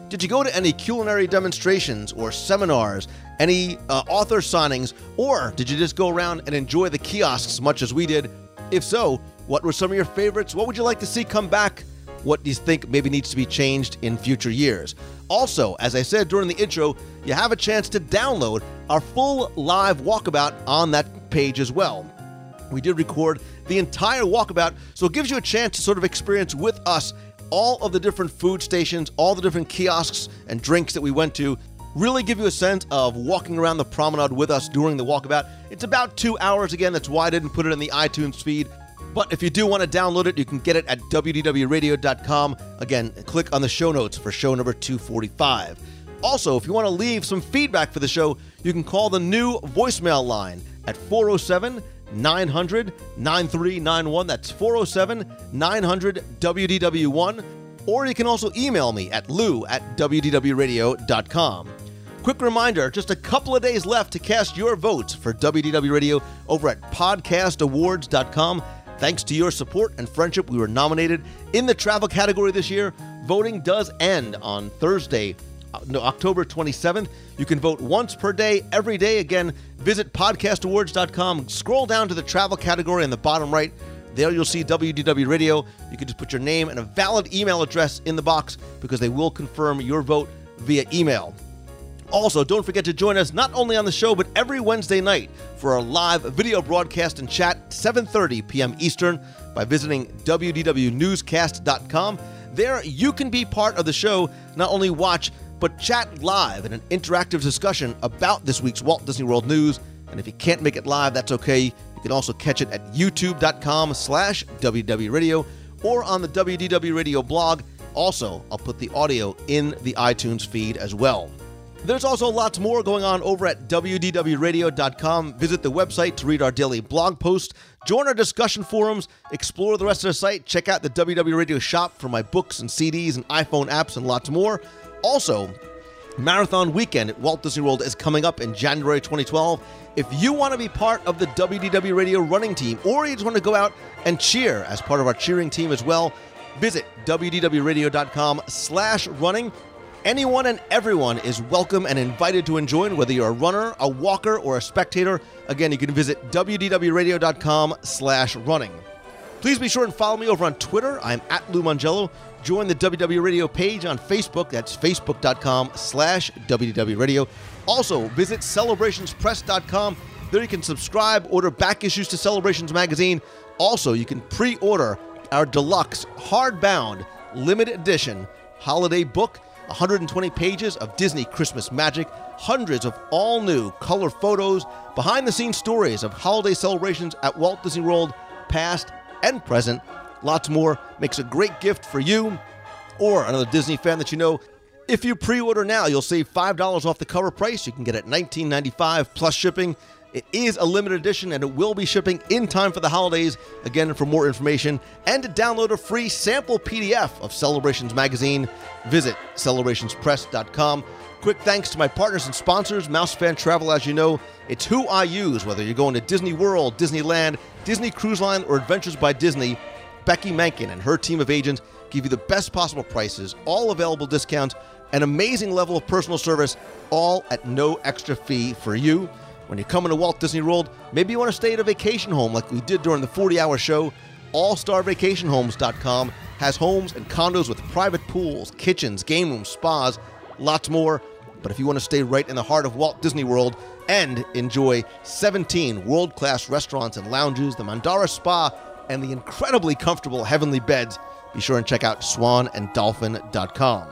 S6: Did you go to any culinary demonstrations or seminars, any uh, author signings, or did you just go around and enjoy the kiosks as much as we did? If so, what were some of your favorites? What would you like to see come back? What do you think maybe needs to be changed in future years? Also, as I said during the intro, you have a chance to download our full live walkabout on that page as well. We did record the entire walkabout, so it gives you a chance to sort of experience with us all of the different food stations, all the different kiosks and drinks that we went to. Really give you a sense of walking around the promenade with us during the walkabout. It's about two hours again, that's why I didn't put it in the iTunes feed. But if you do want to download it, you can get it at w d w radio dot com. Again, click on the show notes for show number two forty-five. Also, if you want to leave some feedback for the show, you can call the new voicemail line at four oh seven, nine hundred, nine three nine one. That's four oh seven, nine hundred, W D W one. Or you can also email me at lou at w d w radio dot com. Quick reminder, just a couple of days left to cast your votes for W D W Radio over at podcast awards dot com. Thanks to your support and friendship, we were nominated in the travel category this year. Voting does end on Thursday, no, October twenty-seventh. You can vote once per day, every day. Again, visit podcast awards dot com. Scroll down to the travel category in the bottom right. There you'll see W D W Radio. You can just put your name and a valid email address in the box because they will confirm your vote via email. Also, don't forget to join us not only on the show, but every Wednesday night for our live video broadcast and chat, seven thirty p.m. Eastern, by visiting w d w newscast dot com. There, you can be part of the show, not only watch, but chat live in an interactive discussion about this week's Walt Disney World news. And if you can't make it live, that's okay. You can also catch it at youtube dot com slash W D W Radio or on the W D W Radio blog. Also, I'll put the audio in the iTunes feed as well. There's also lots more going on over at w d w radio dot com. Visit the website to read our daily blog posts, join our discussion forums, explore the rest of the site, check out the W W Radio shop for my books and C Ds and iPhone apps and lots more. Also, Marathon Weekend at Walt Disney World is coming up in January twenty twelve. If you want to be part of the W D W Radio running team, or you just want to go out and cheer as part of our cheering team as well, visit w d w radio dot com slash running. Anyone and everyone is welcome and invited to join, whether you're a runner, a walker, or a spectator. Again, you can visit w d w radio dot com slash running. Please be sure and follow me over on Twitter. I'm at Lou Mongello. Join the W W Radio page on Facebook. That's facebook dot com slash W D W Radio. Also, visit celebrations press dot com. There you can subscribe, order back issues to Celebrations Magazine. Also, you can pre-order our deluxe, hardbound, limited edition holiday book. one hundred twenty pages of Disney Christmas magic, hundreds of all-new color photos, behind-the-scenes stories of holiday celebrations at Walt Disney World, past and present. Lots more. Makes a great gift for you or another Disney fan that you know. If you pre-order now, you'll save five dollars off the cover price. You can get it nineteen ninety-five dollars plus shipping. It is a limited edition, and it will be shipping in time for the holidays. Again, for more information and to download a free sample P D F of Celebrations Magazine, visit celebrations press dot com. Quick thanks to my partners and sponsors, Mousefan Travel. As you know, it's who I use, whether you're going to Disney World, Disneyland, Disney Cruise Line, or Adventures by Disney. Becky Menken and her team of agents give you the best possible prices, all available discounts, an amazing level of personal service, all at no extra fee for you. When you're coming to Walt Disney World, maybe you want to stay at a vacation home like we did during the forty-hour show. all star vacation homes dot com has homes and condos with private pools, kitchens, game rooms, spas, lots more. But if you want to stay right in the heart of Walt Disney World and enjoy seventeen world-class restaurants and lounges, the Mandara Spa, and the incredibly comfortable Heavenly Beds, be sure and check out swan and dolphin dot com.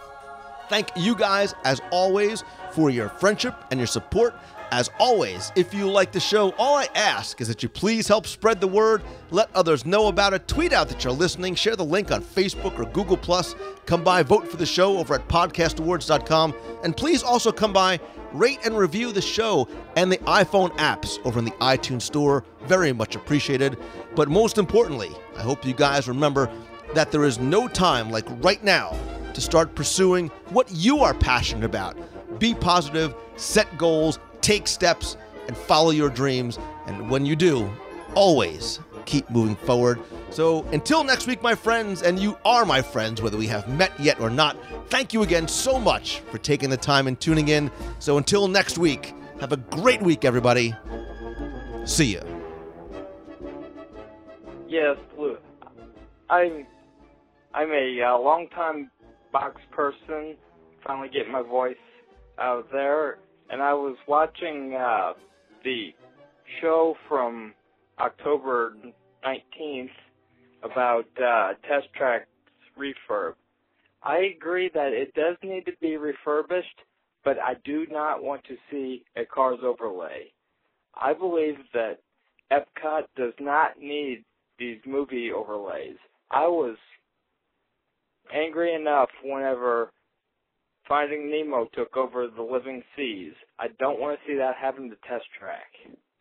S6: Thank you guys, as always, for your friendship and your support. As always, if you like the show, all I ask is that you please help spread the word, let others know about it, tweet out that you're listening, share the link on Facebook or Google plus, come by, vote for the show over at podcast awards dot com, and please also come by, rate and review the show and the iPhone apps over in the iTunes Store. Very much appreciated. But most importantly, I hope you guys remember that there is no time like right now to start pursuing what you are passionate about. Be positive, set goals, take steps, and follow your dreams. And when you do, always keep moving forward. So until next week, my friends, and you are my friends, whether we have met yet or not, thank you again so much for taking the time and tuning in. So until next week, have a great week, everybody. See ya.
S13: Yes, Lou. I'm I'm a uh, long-time box person. Finally getting my voice out there, and I was watching uh, the show from October nineteenth about uh, Test Track's refurb. I agree that it does need to be refurbished, but I do not want to see a Cars overlay. I believe that Epcot does not need these movie overlays. I was angry enough whenever Finding Nemo took over the Living Seas. I don't want to see that happen to Test Track.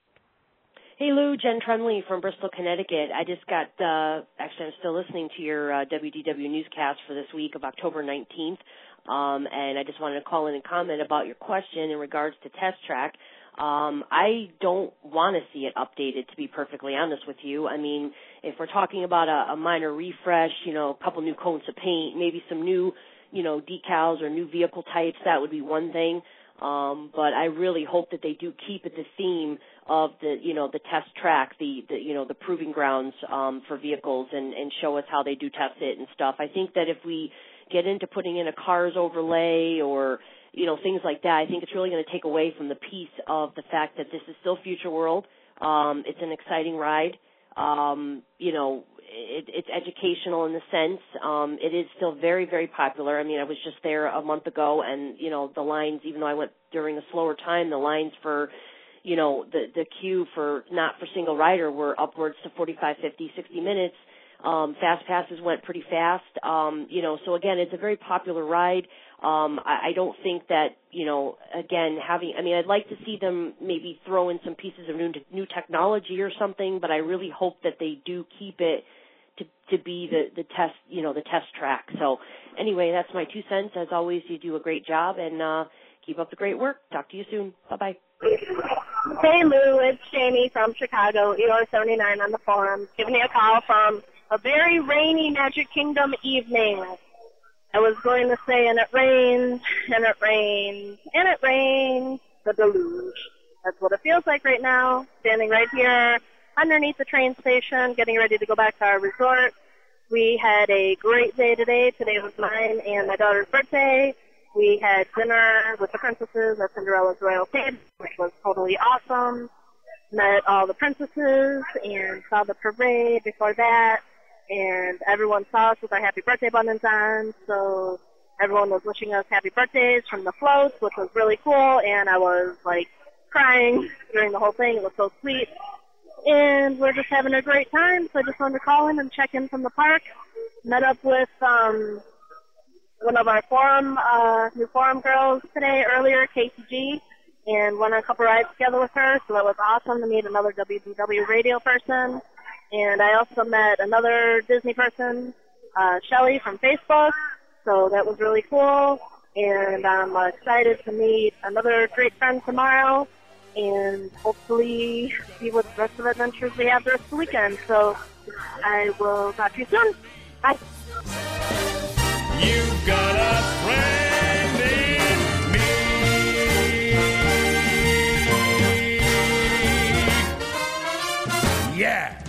S14: Hey, Lou, Jen Tremley from Bristol, Connecticut. I just got, uh, actually, I'm still listening to your uh, W D W newscast for this week of October nineteenth, um, and I just wanted to call in and comment about your question in regards to Test Track. Um, I don't want to see it updated, to be perfectly honest with you. I mean, if we're talking about a, a minor refresh, you know, a couple new coats of paint, maybe some new, you know, decals or new vehicle types, that would be one thing. Um, but I really hope that they do keep it the theme of the, you know, the test track, the, the you know, the proving grounds um, for vehicles and, and show us how they do test it and stuff. I think that if we get into putting in a Cars overlay or, you know, things like that, I think it's really going to take away from the piece of the fact that this is still Future World. Um, it's an exciting ride. Um, you know, it, it's educational in the sense. Um, it is still very, very popular. I mean, I was just there a month ago, and, you know, the lines, even though I went during a slower time, the lines for, you know, the, the queue for not for single rider were upwards to forty-five, fifty, sixty minutes. Um, fast passes went pretty fast. Um, you know, so again, it's a very popular ride. Um, I, I don't think that, you know, again, having, I mean, I'd like to see them maybe throw in some pieces of new, new technology or something, but I really hope that they do keep it to, to be the, the test, you know, the test track. So anyway, that's my two cents. As always, you do a great job, and uh, keep up the great work. Talk to you soon. Bye-bye.
S15: Hey, Lou, it's Jamie from Chicago, E R seventy-nine on the forum, giving you a call from a very rainy Magic Kingdom evening. I was going to say, and it rains, and it rains, and it rains, the deluge. That's what it feels like right now, standing right here underneath the train station, getting ready to go back to our resort. We had a great day today. Today was mine and my daughter's birthday. We had dinner with the princesses at Cinderella's Royal Table, which was totally awesome. Met all the princesses and saw the parade before that. And everyone saw us with our happy birthday buttons on, so everyone was wishing us happy birthdays from the floats, which was really cool, and I was, like, crying during the whole thing. It was so sweet. And we're just having a great time, so I just wanted to call in and check in from the park. Met up with um, one of our forum, uh, new forum girls today, earlier, K T G, and went on a couple rides together with her, so that was awesome to meet another W D W radio person. And I also met another Disney person, uh, Shelly from Facebook, so that was really cool. And I'm uh, excited to meet another great friend tomorrow, and hopefully see what the rest of the adventures we have the rest of the weekend. So I will talk to you soon. Bye.
S16: You've got a friend in me. Yeah.